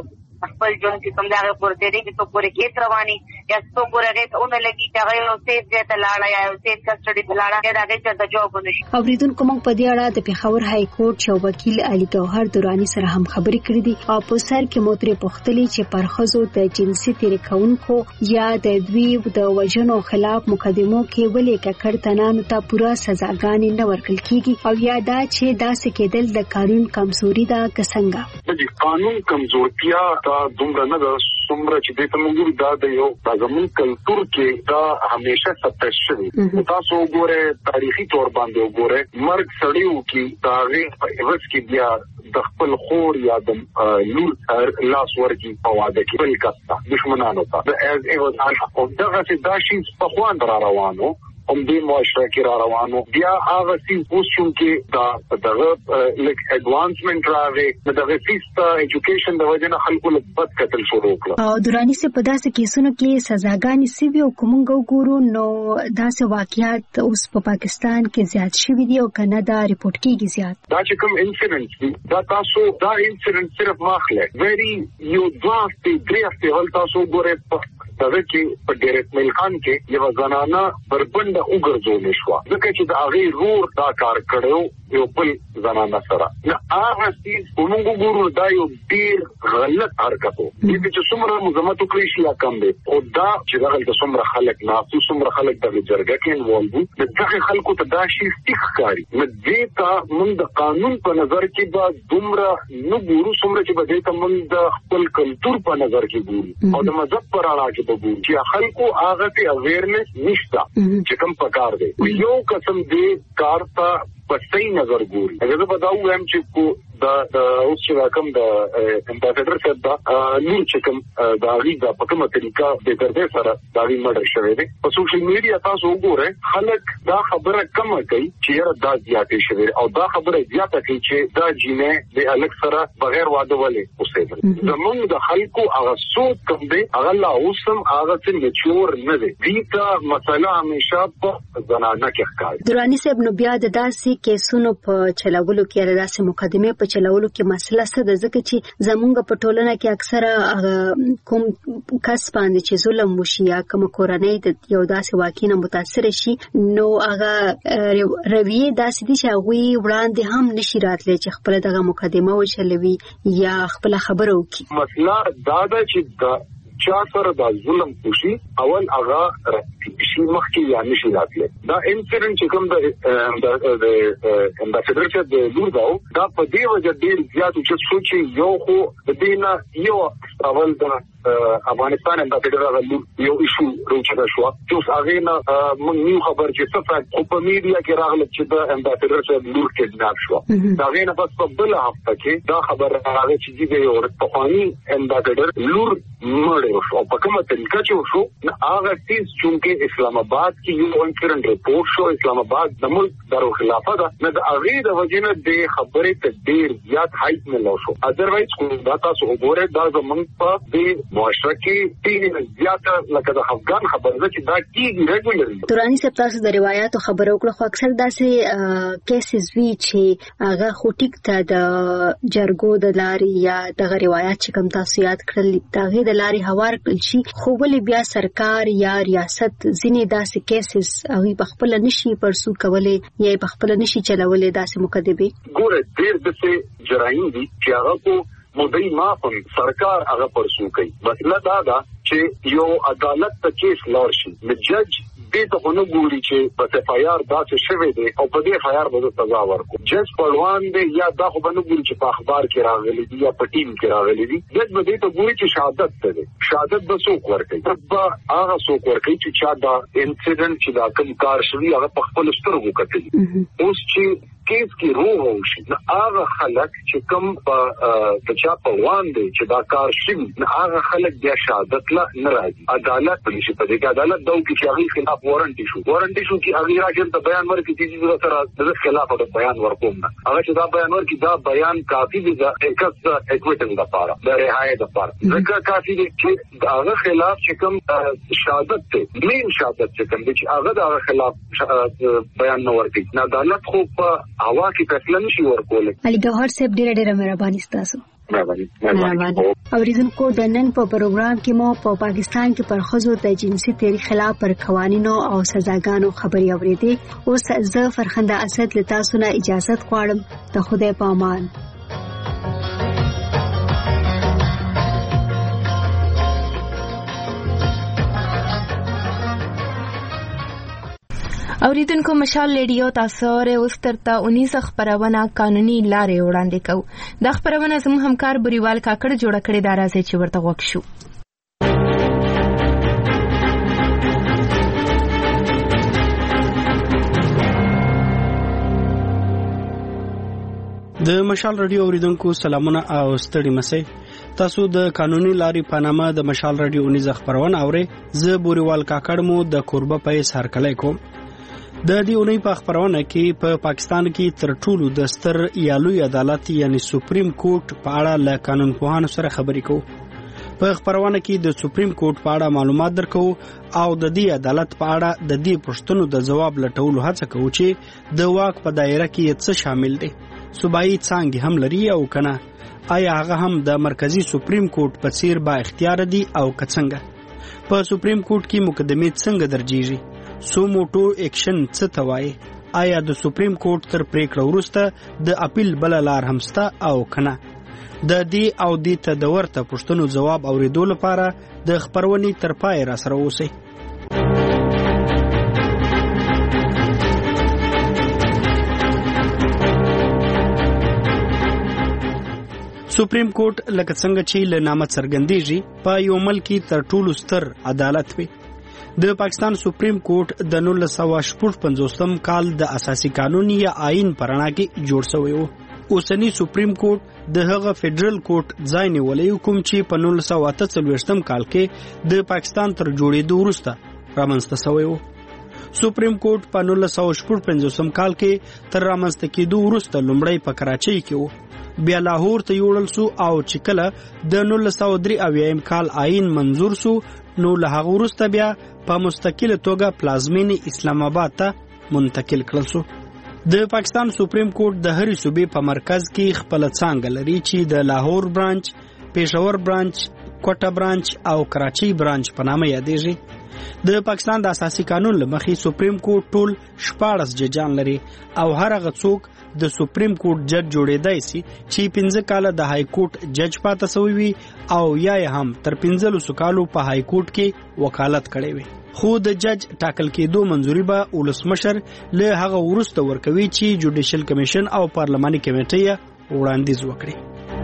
خپل ژوند چې کوم دا پورته دی چې پورې کې رواني یا څو پورې ته اون لګي چې هغه نو سیف ځای ته لاړ یا سیف کسټډي ته لاړ یا هغه چې د جواب ونشي. اوریدونکو موږ په دې اړه د پیښور های کورټ یو وکیل علي ګوهر دوراني سره هم خبرې کړې دي او په سر کې موترې پوښتلې چې پر خزو د جنسي تیری کونکو یا د دوی د وژنو خلاف مقدمو کې ولې ککړ تنانو ته پوره سزاګانې نه ورکړل کیږي او یا دا چې داسې کېدل د قانون کمزوري ده کسنګا د قانون کمزورتیا دا دومره نه ده څومره چې د تمګوري دا د یو زمون کلچر کې دا همیشه سپېش شوی. تاسو وګوره تاریخي تور باندې وګوره مرګ سړیو کې دا غي په اوس کې بیا د خپل خور یا د لور لاس ورکی په واده کې بل کستا دشمنانو ته د از ایوازان او دغه چې دا شي په خوان را روانو هم دې معاشره کې را روانو بیا هغه سیس پوسټون کې دا دغه لیک اډوانسمنت راغی دغه سیس ایجوکیشن د وجه نه خلکو له بد قتل شروع کړ. او دوراني سه په داسې کیسونو کې سزاګانې سوي او کومنګ ګورو نو داسې واقعیات اوس په پاکستان کې زیات شوي دي او کنه دا ریپورت کیږي زیات. دا چې کوم انسیډنټ دي دا تاسو دا انسیډنټ صرف ماخله ویری یو دواستی درېفته ول تاسو ګوره دغه کې په ډیرت مل خان کې یو زنانه بربند وګرځول شو ځکه چې د هغه رور دا کار کړو یو بل زنانه سره نه هغه چې کومو ګورو دا یو ډیر غلط حرکت و دې چې څومره مزمت کړی شي یا کم دی او دا چې دغه د څومره خلک ناسو څومره خلک د جرګه کې انوالو د دغه خلکو ته دا شي ستیک کاری نو دې ته موږ د قانون په نظر کې به دومره نو ګورو څومره چې به دې ته موږ د خپل کلچر په نظر کې ګورو او د مذهب پر اړه کې به ګورو چې خلکو هغه ته اویرنس نشته چې کوم پکار دی یو قسم دې کار ته په صحیح نظر ګوري. هغه په دا وایم چې کو دا د اوس چې کوم د امباسډر سره دا نور چې کوم دا غیږه په کومه طریقه د درځ سره دا وی مړ شوی دی په سوشل میډیا تاسو وګورئ خلک دا خبره کم کوي چې دا زیاتې شوی او دا خبره زیاته کوي چې دا جینې د الک سره بغیر واده ولې اوسېدل زمونږ د خلکو هغه سوت کوم دی هغه لا اوسم هغه څه میچور نه دی دې مسله همیشه په زنانه کې ښکاري. دوراني صاحب نو بیا د داسې کیسونو په چلولو کې داسې مقدمه په چلولو کې مسله څه ده ځکه چې زمونږ په ټولنه کې اکثره کوم کس باندې چې ظلم وشي یا کوم کورنۍ د یو داسې واقعي نه متاثر شي نو هغه رویه داسې دي چې هغه وړاندې هم نشي راتلی چې خپل دغه مقدمه وشلوي یا خپل خبرو کې مسله دا ده چې چا سره دا ظلم وشي اول هغه شي مخکې یا نشي راتلی دا انسیډنټ چې کوم د د امباسډر چې د لور داو دا په دې وجه ډیر زیات چې سوچي یو خو د دینه یو اول د افغانستان امباسډر هغه یو ایشو روچه شو چې هغه نه موږ نیو خبر چې څه په په میډیا کې راغله چې د امباسډر چې لور کې جناب شو دا غینه پس په بل هفته کې دا خبر راغله چې د یو رسمي امباسډر لور مړ او په کومه طریقه چې شو هغه چیز چې اسلام آباد کې یو انکرن ریپورت شو اسلام آباد د ملک دارو خلافه ده نه د هغه د وجنه د خبرې ته ډیر زیات هایپ نه لو شو اذروایز کو دا تاسو وګورئ دا زمونږ په د معاشره کې تین زیاته لکه د افغان خبره چې دا کیږي ریګولرلی. تورانی صاحب تاسو د روایتو خبرو کړو خو اکثر داسې کیسز وی چې هغه خو ټیک ته د جرګو د لارې یا د روایت چې کوم تاسو یاد کړل دغه د لارې هوار کړل شي خو ولې بیا سرکار یا ریاست ځینې داسې کیسز هغه بخپل نشي پرسو کولې یا بخپل نشي چلولې داسې مقدمه ګوره ډېر داسې جرایم دي چې هغه کو مودي معافن سرکار هغه پرسو کوي. مسله دا ده چې یو عدالت ته کیس لار شي د جج دې ته نه ګوري چې په اف آی آر داسې شوی دی او په دې اف آی آر به سزا ورکړي. جج پړوان دی یا دا خو به نه ګوري چې په اخبار کې راغلي دي یا په ټیم کې راغلي دي. جج به دې ته ګوري چې شهادت ته دی. شهادت به څوک ورکوي؟ به هغه څوک ورکوي چې چا دا انسیډنټ چې دا کوم کار شوی هغه په خپل سترګو کتلی. اوس چې کیس کې روح وشي نو هغه خلک چې کوم په چا په وان دي چې دا کار شوی نو هغه خلک بیا شهادت لا نه راځي. عدالت په نشي په دې کې عدالت دا کې چې هغه خلاف وارنټي شو وارنټي شو چې هغه راځي ته بیان ورکړي چې سره د خلاف د بیان ورکوم نه هغه چې دا بیان ورکړي دا بیان کافي دی د اکس اکویټنګ لپاره د رهایی لپاره ځکه کافي دی چې هغه خلاف چې کوم شهادت ته مين شهادت چې کوم چې هغه د هغه خلاف بیان نه ورکړي نه عدالت خو په هوا کې فیصله نشي ورکولای. علي ګوهر صاحب ډېر ډېر مهرباني ستاسو. مهرباني. اوریدونکو د نن په پروګرام کې مو په پاکستان کې پر ښځو د جنسي تیری خلاف پر قوانینو او سزاګانو خبري اورېدې. اوس زه فرخنده اسد له تاسو نه اجازه غواړم. د خدای په امان. اوریدونکو مشال ریډیو تاسو ره اوس ترته انیس خبرونه قانوني لارې وړاندې کوي. د خبرونه زموږ همکار بریوال کاکړ جوړ کړی دا راځي چې ورته وښو. د مشال ریډیو اوریدونکو سلامونه او ستړي مسئ. تاسو د قانوني لارې په نامه د مشال ریډیو انیس خبرونه اورئ. زه بریوال کاکړ مو د کوربه په سر کله کوم. د دې اونۍ په خبرونه کې په پا پاکستان کې تر ټولو د ستر یا لوی عدالت یعنی سپریم کورټ په اړه له قانون پوهانو سره خبرې کوو. په خبرونه کې د سپریم کورټ په اړه معلومات درکو او د دې عدالت په اړه د دې پوښتنو د جواب لټولو هڅه کوو چې د واک په دایره کې څه شامل دي. صوبایي څانګې هم لري او کنه آیا هغه هم د مرکزی سپریم کورټ په څیر با اختیار دي او کڅنګ په سپریم کورټ کې مقدمه څنګه درجیږي؟ سو موټو اکشن څه ته وایي؟ آیا د سپریم کورټ تر پریکړه وروسته د اپیل بل لار همسته او کنه؟ د دې او د ته د ورته پوښتنو جواب اوریدو لپاره د خبرونې تر پای را سره اوسئ. سپریم کورټ لکه څنګه چې له نامه څرګندېږي په یو ملک تر ټولو ستر عدالت وي. د پاکستان سپریم کورټ د نولس سوه شپږ پنځوسم کال د اساسي قانون یا آئین پرانا کې جوړ شوی و. اوسنی سپریم کورټ د هغه فدرل کورټ ځای نیولی کوم چې په نولس سوه اته څلوېښتم کال کې د پاکستان تر جوړېدو وروسته رامنځته شوی و. سپریم کورټ په نولس سوه شپږ پنځوسم کال کې تر رامنځته کېدو وروسته لومړی په کراچۍ کې و. بیا لاهور ته یوړل سو او چې کله د نولس سوه درې اویایم کال آئین منظور سو نو له هغه وروسته بیا په مستقله توګه پلازمینې اسلام آباد ته منتقل کړل سو. د پاکستان سپریم کورټ د هرې صوبې په مرکز کې خپل څانګه لري چې د لاهور برانچ، پېښور برانچ، کوټه برانچ او کراچۍ برانچ په نامه یادېږي. د پاکستان د اساسي قانون لمخې سپریم کورټ ټول شپاړس ججان لري او هر هغه څوک د سپریم کورټ جج جوړېدای سي چې پنځه کاله د های کورټ جج پاتې شوی وي او یا هم تر پنځلسو کالو په های کورټ کې وکالت کړی وي. خو د جج ټاکل کېدو منځوري به ولسمشر له هغه وروسته ورکوي چې جوډیشل کمیشن او پارلماني کمیټه وړاندیز وکړي.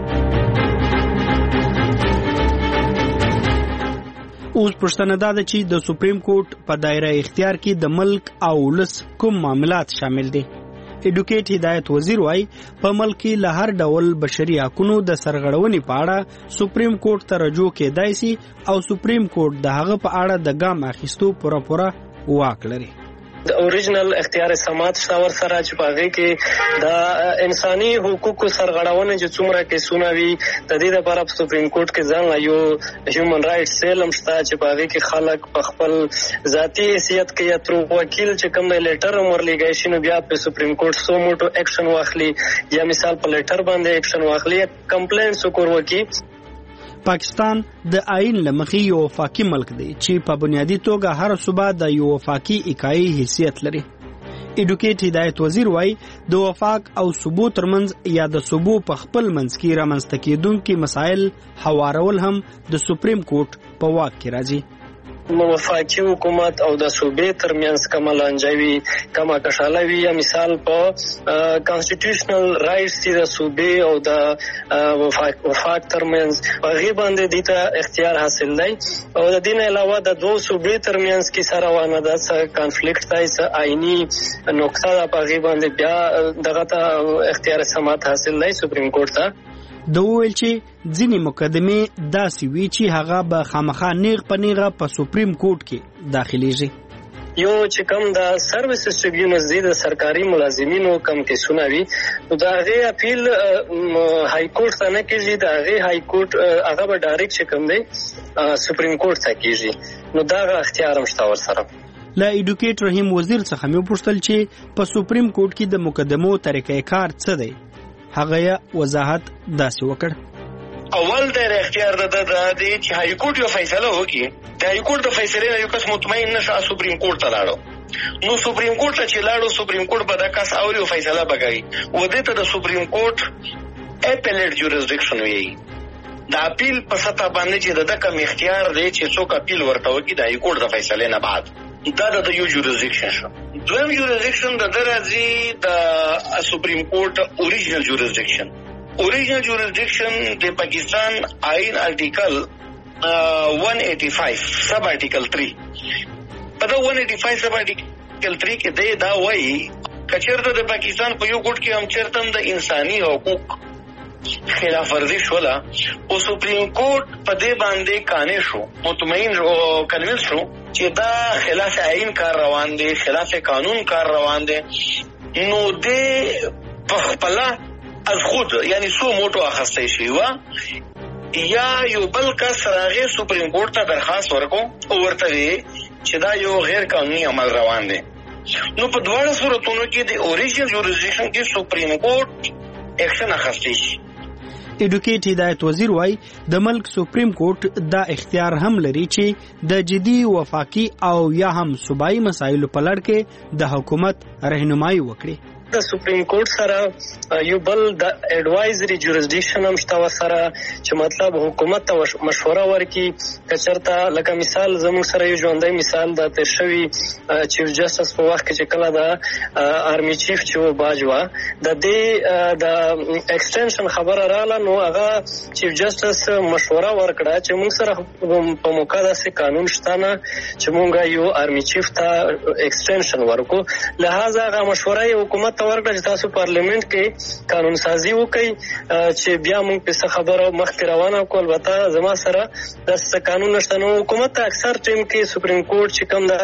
اوس پښتنه دا ده چې د سپریم کورټ په دایره اختیار کې د ملک او ولس کوم معاملات شامل دي. ایډوکیټ هدایت وزیر وايي په ملک کې له هر ډول بشري حقوقو د سرغړونې په اړه سپریم کورټ ته رجوع کېدای شي او سپریم کورټ د هغه په اړه د ګام اخیستو پوره پوره واک لري. د اوریجنل اختیار سماعت شاور سره چې پاغي کې د انساني حقوقو سرغړونه چې څومره کیسونه وي د دې لپاره په سپریم کورټ کې ځان یو هیومن رائټس سیل هم شته چې پاغي کې خلک په خپل ذاتی حیثیت کې یا تر وکیل چې کوم لیټر ورلېږي شي نو بیا په سپریم کورټ سو موټو اکشن واخلي یا مثال په لیټر باندې اکشن واخلي کمپلینټ وکړ وکي. پاکستان د آئین لمخې یو وفاقي ملک دی چې په بنیادی توګه هر صوبه د یو وفاقي اکایي حیثیت لري. ایډوکیټ هدایت وزیر وایي د وفاق او صوبو ترمنځ یا د صوبو په خپل منځ کې رامنځته کېدونکي مسایل هوارول هم د سپریم کورټ په واک کې راځي. وفاقي حکومت او د صوبې ترمنځ کومه لانجوي کومه کشالوي یا مثال په کانسټیټیوشنل رائټس د صوبې او د وفاق وفاق ترمنځ هغه باندې د ته اختیار حاصل دی او د دین علاوه د دوه صوبې ترمنځ کې سره وانه د کانفلیکټ دی س آئینی نقطه د هغه باندې بیا دغه ته اختیار سماعت حاصل دی سپریم کورټ ته. د ویل چې ځینې مقدمې داسې وی چې هغه به خامخا نیغ په نیغه په سپریم کورټ کې داخليږي. یو چې کوم د سرویسز ټریبیونلز دي د سرکاري ملازمینو کم کیسونه وي نو دا غي اپیل های کورټ ته نه کیږي دا غي های کورټ هغه به ډایرکټ چې کوم دی سپریم کورټ ته کیږي نو دا اختیار هم شته ور سره. لا ایډوکیټ رحیم وزیر څخه مې پوښتل چې په سپریم کورټ کې د مقدمو طریقې کار څه دی. هغه وضاحت داسې وکړ. اول د اختیار د د چې های کورټ یو فیصله وکړي د های کورټ د فیصلې نه یو کس مطمئن نشه سپریم کورټ ته لاړو نو سپریم کورټ ته چې لاړو سپریم کورټ به دا کس اوري او فیصله وکړي و دې ته د سپریم کورټ اپیلیټ جوریسډکشن وایي. د اپیل په سطح باندې چې د کوم اختیار دی چې څوک اپیل ورته وکړي د های کورټ د فیصلې نه بعد دا د یو جوریسډکشن شو. دویم جوریسډکشن د درازي د سپریم کورټ اوریجنل جوریسډکشن. اوریجنل جوریسډکشن د پاکستان آئین آرټیکل one eighty-five سب آرټیکل three په دا one eighty-five سب آرټیکل three کې دا وایي کچېرته د پاکستان په یو کوټ کې هم چیرته د انساني حقوق خلاف ورزي شولا او سپریم کورټ په دې باندې قانع شو مطمئن او کنوینس شو چې دا خلاف آئین کار روان دي خلاف قانون کار روان دي نو دې په خپل از خود یعنی سو موټو اخستې شي وا یا یو بل کس راغی سپریم کورټ ته درخواست ورکو او ورته چې دا یو غیر قانوني عمل روان دي نو په دواړو صورتونو کې د اوریجنل جوریسډکشن کې سپریم کورټ اکشن اخستې شي. ایډوکیټ هدایت وزیر وای د ملک سپریم کورټ دا اختیار هم لري چې د جدي وفاقي او یا هم صوبایي مسایلو په لړ کې د حکومت رهنمایي وکړي. د سپریم کورټ سره یو بل د اډوایزري جوریسډکشن هم شته سره چې مطلب حکومت ته مشوره ورکړي کچرته لکه مثال زموږ سره یو ژوندۍ مثال د تشوي چیف جسټس په وخت کې چې کله د آرمي چیف چې باجوا د دې د ایکسټنشن خبره رااله نو هغه چیف جسټس مشوره ورکړه چې موږ سره په موقع داسې قانون شته نه چې موږ یو آرمي چیف ته ایکسټنشن ورکو لہذا هغه مشوره حکومت ته ورکړه چې تاسو پارلیمنت کې قانون سازي وکړي چې بیا موږ په څه خبره مخکې روانه کول وته زما سره د قانون نشته نو حکومت اکثر ټیم کې سپریم کورټ چې کوم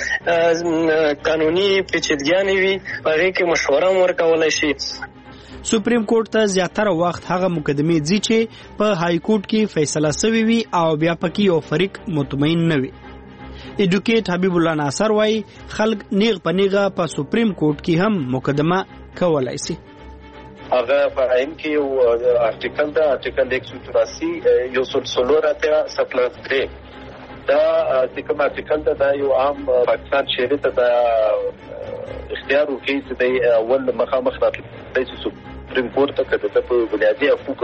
داسې قانوني پیچیدګیانې وي هغه کې مشوره ورکولای شي. سپریم کورټ ته زیاتره وخت هغه مقدمې ځي چې په های کورټ کې فیصله شوی وي او بیا پکې یو فریق مطمئن نه وي. ایډوکیټ حبیب الله ناصر وای خلک نیغ په نیغه په سپریم کورټ کې هم مقدمه کولای شي. هغه په ایم کې یو آرټیکل دا آرټیکل ایک سو چوراسی یو سل څلور اتیا سپلس درې دا چې کوم آرټیکل دا یو عام پاکستان شهري ته دا اختیار ورکړي چې د اول مخامخ راتللی شي سپریم کورټ ته کده په بنیادی حقوق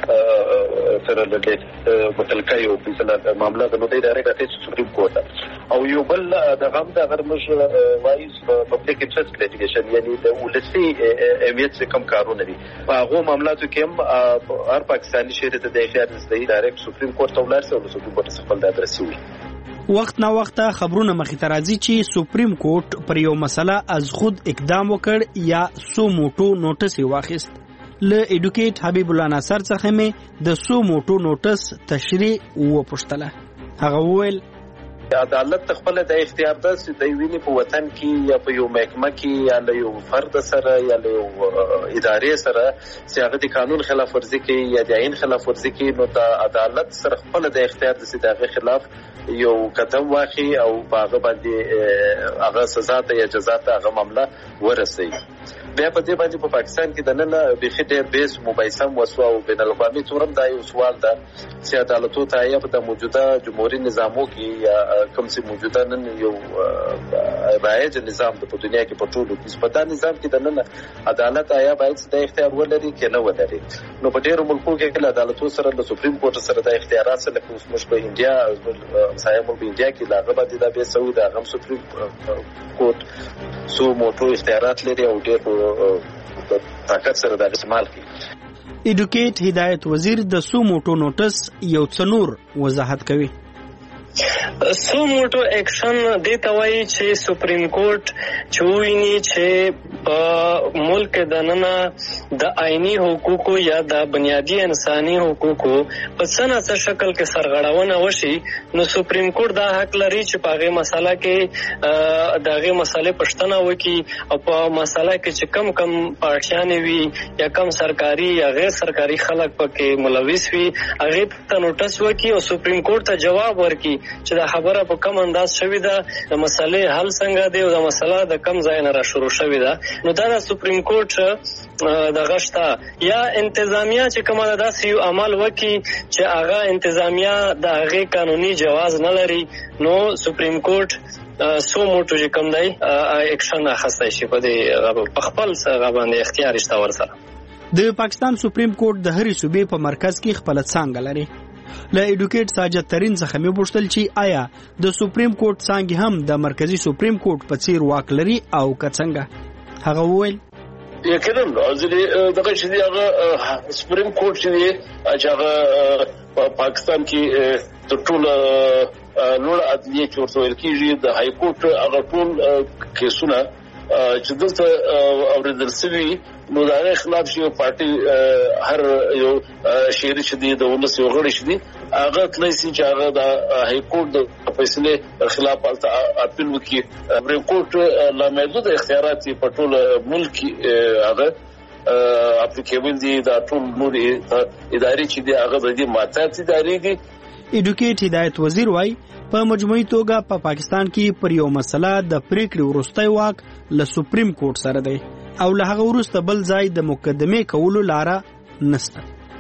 سره د متلکه یو فیصله معاملات نو دی ډایرکټ ته سپریم کورټ او یو بل د غم د غیر مش وایس پبلک انټرست لیټیګیشن یعنی د ولسی اهمیت څخه کم کارونه دي هغه معاملاتو کې هم هر پاکستاني شهري ته د اختیار نشته ډایرکټ سپریم کورټ ته ولر سي او سپریم کورټ خپل د ادرسي وي. وخت نا وخت خبرونه مخې ته راځي چې سپریم کورټ پر یو مسله از خود اقدام وکړ یا سو موټو نوټس واخیست. له ایډوکیټ حبیب الله ناصر څخه مې د سو موټو نوټس تشریح و پښتله. هغه وویل عدالت خپل د اختیار ده چې د ویني په وطن کې یا په یو محکمه کې یا له یو فرد سره یا له یو ادارې سره چې هغه د قانون خلاف ورزي کوي یا د عین خلاف ورزي کوي، نو د عدالت سره خپل د اختیار ده چې دغه خلاف یو قدم واخلي او هغه باندې هغه سزا ته یا جزا ته هغه معاملہ ورسي. بیا په دې باندې په پاکستان کې د نن به خټه بیس مباحثه وسو او بین الاقوامي تورم دا یو سوال ده چې عدالتو ته یا په موجوده جمهوریت نظامو کې یا کوم چې موجوده نن یو رایج نظام د په دنیا کې په ټولو کې په دا نظام کې د نن عدالت آیا باید د اختیار ولري کې نه ولري. نو په ډیرو ملکونو کې عدالتو سره د سپریم کورټ سره د اختیارات سره کوم مش په انډیا سایمو په انډیا کې لاغه باندې دا به سعودي د غم سپریم کورټ سو موټو اختیارات لري او ډیر طاقت سره د استعمال کوي. ایډوکیټ هدایت وزیر د سو موټو نوټس یو څنور وضاحت کوي. سو موټو اکشن د توای چې سپریم کورټ چوینی چې په ملک د نننه د آئینی حقوقو یا د بنیادی انساني حقوقو په څنګه شکل کې سرغړونه وشي، نو سپریم کورټ دا حق لري چې په هغه مسله کې دغه مسلې پښتنه وکي او په مسله کې چې کم کم پارټیان وي یا کم سرکاري یا غیر سرکاري خلک پکې ملوث وي هغه ته نوټس وکي او سپریم کورټ ته جواب ورکي چې دا خبره په کوم انداز شوې ده، د مسلې حل څنګه دی او د مسله د کم ځای نه را شروع شوې ده. نو دا د سپریم کورټ د غشتا یا انتظامیه چې کومه داسې یو عمل وکي چې هغه انتظامیه د هغه قانوني جواز نه لري، نو سپریم کورټ سو موټو چې کوم دی اکشن اخیستی شي په دې خپل څه باندې اختیار شته ورسره. د پاکستان سپریم کورټ د هرې صوبې په مرکز کې خپل څانګه لري. له ایډوکیټ ساجد ترین څخه مې پوښتل چې آیا د سپریم کورټ څانګې هم د مرکزی سپریم کورټ په څیر واک لري او که څنګه؟ هغه وویل یقینا ځینې دغه چې دی هغه سپریم کورټ چې دی چې هغه په پاکستان کې د ټول لوړ عدلیه چې ورته ویل کېږي د های کورټ هغه ټول کیسونه چې دلته اوریدل شوي، نو د هغه خلاف چې پارټي هر یو شهري چې دی د ولس یو غړی چې دی هغه تللی سي چې هغه د های کورټ د فیصلې خلاف اپیل وکړي. سپریم کورټ لامحدود اختیارات په ټول ملک هغه اپلیکیبل دي، دا ټول نور ادارې چې دی هغه د دې ماتحت ادارې دي. ایډوکیټ هدایت وزیر وايي په مجموعي توګه په پا پاکستان کې پر یو مسله د پریکړې وروستی واک له سپریم کورټ سره دی او له هغه وروسته بل ځای د مقدمې کولو لاره نشته.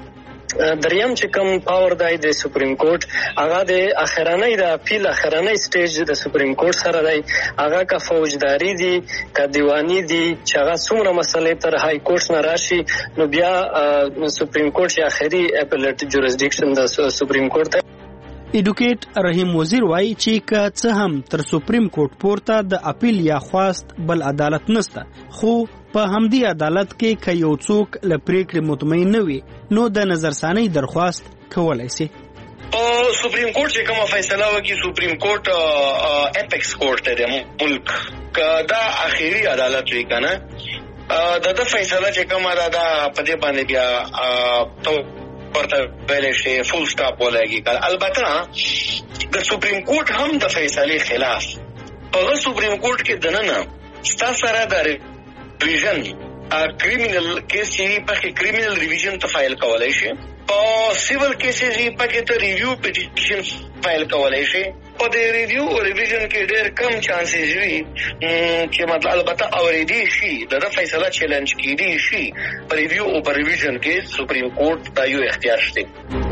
دریم چې کوم پاور دی د سپریم کورټ هغه د اخرانه د اپیل اخرانه سټیج د سپریم کورټ سره دی، هغه کا فوجداري دي کا دیوانی دي چې هغه څومره مسلې تر های کورټ نه راشي، نو بیا سپریم کورټ یا اخري اپیلیټ جورسډکشن د سپریم کورټ. ایډوکیټ رحیم وزیر وایي چې که څه هم تر سپریم کورټ پورته د اپیل یا خواست بل عدالت نشته، خو په همدې عدالت کې که یو څوک له پریکړې مطمئن نه وي نو د نظرثانۍ درخواست کولی شي. سپریم کورټ چې کومه فیصله وکړي، سپریم کورټ اپیکس کورټ دی ملک دا اخیری عدالت وی کنه د د فیصله چې کومه دا په دې باندې بیا تو ورته ویل شي فول سټاپ ولګي. البته د سپریم کورټ هم د فیصلې خلاف په سپریم کورټ کې دننه ستا سره د ریویژن کریمینل کیس چې په کریمینل ریویژن ته فایل کولای شي، په سیول کیسز چې په ته ریویو پټیشن فایل کولای شي. په دې ریویو او ریویژن کې ډېر کم چانسز وي چې مطلب البته اوریدي شي د فیصله چیلنج کیدی شي. په ریویو او په ریویژن کې سپریم کورټ دا یو اختیار شته.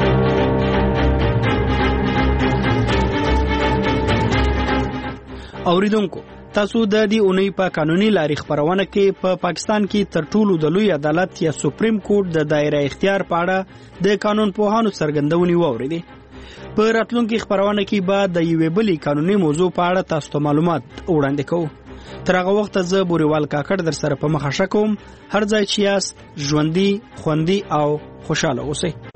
اوریدونکو تاسو د دې اونۍ په قانوني لارې خبرونه کې په پا پاکستان کې تر ټولو د لوی عدالت یا سپریم کورټ د دایره اختیار په اړه د قانون پوهانو څرګندونې واوریدې. په راتلونکي خبرونه کې به د یوې بلې قانوني موضوع په اړه تاسو ته معلومات وړاندې کوو. تر هغه وخت زه بوریوال کاکړ در سره په مخه ښه کوم. هر ځای چې یاست ژوندي خوندي او خوشاله اوسئ.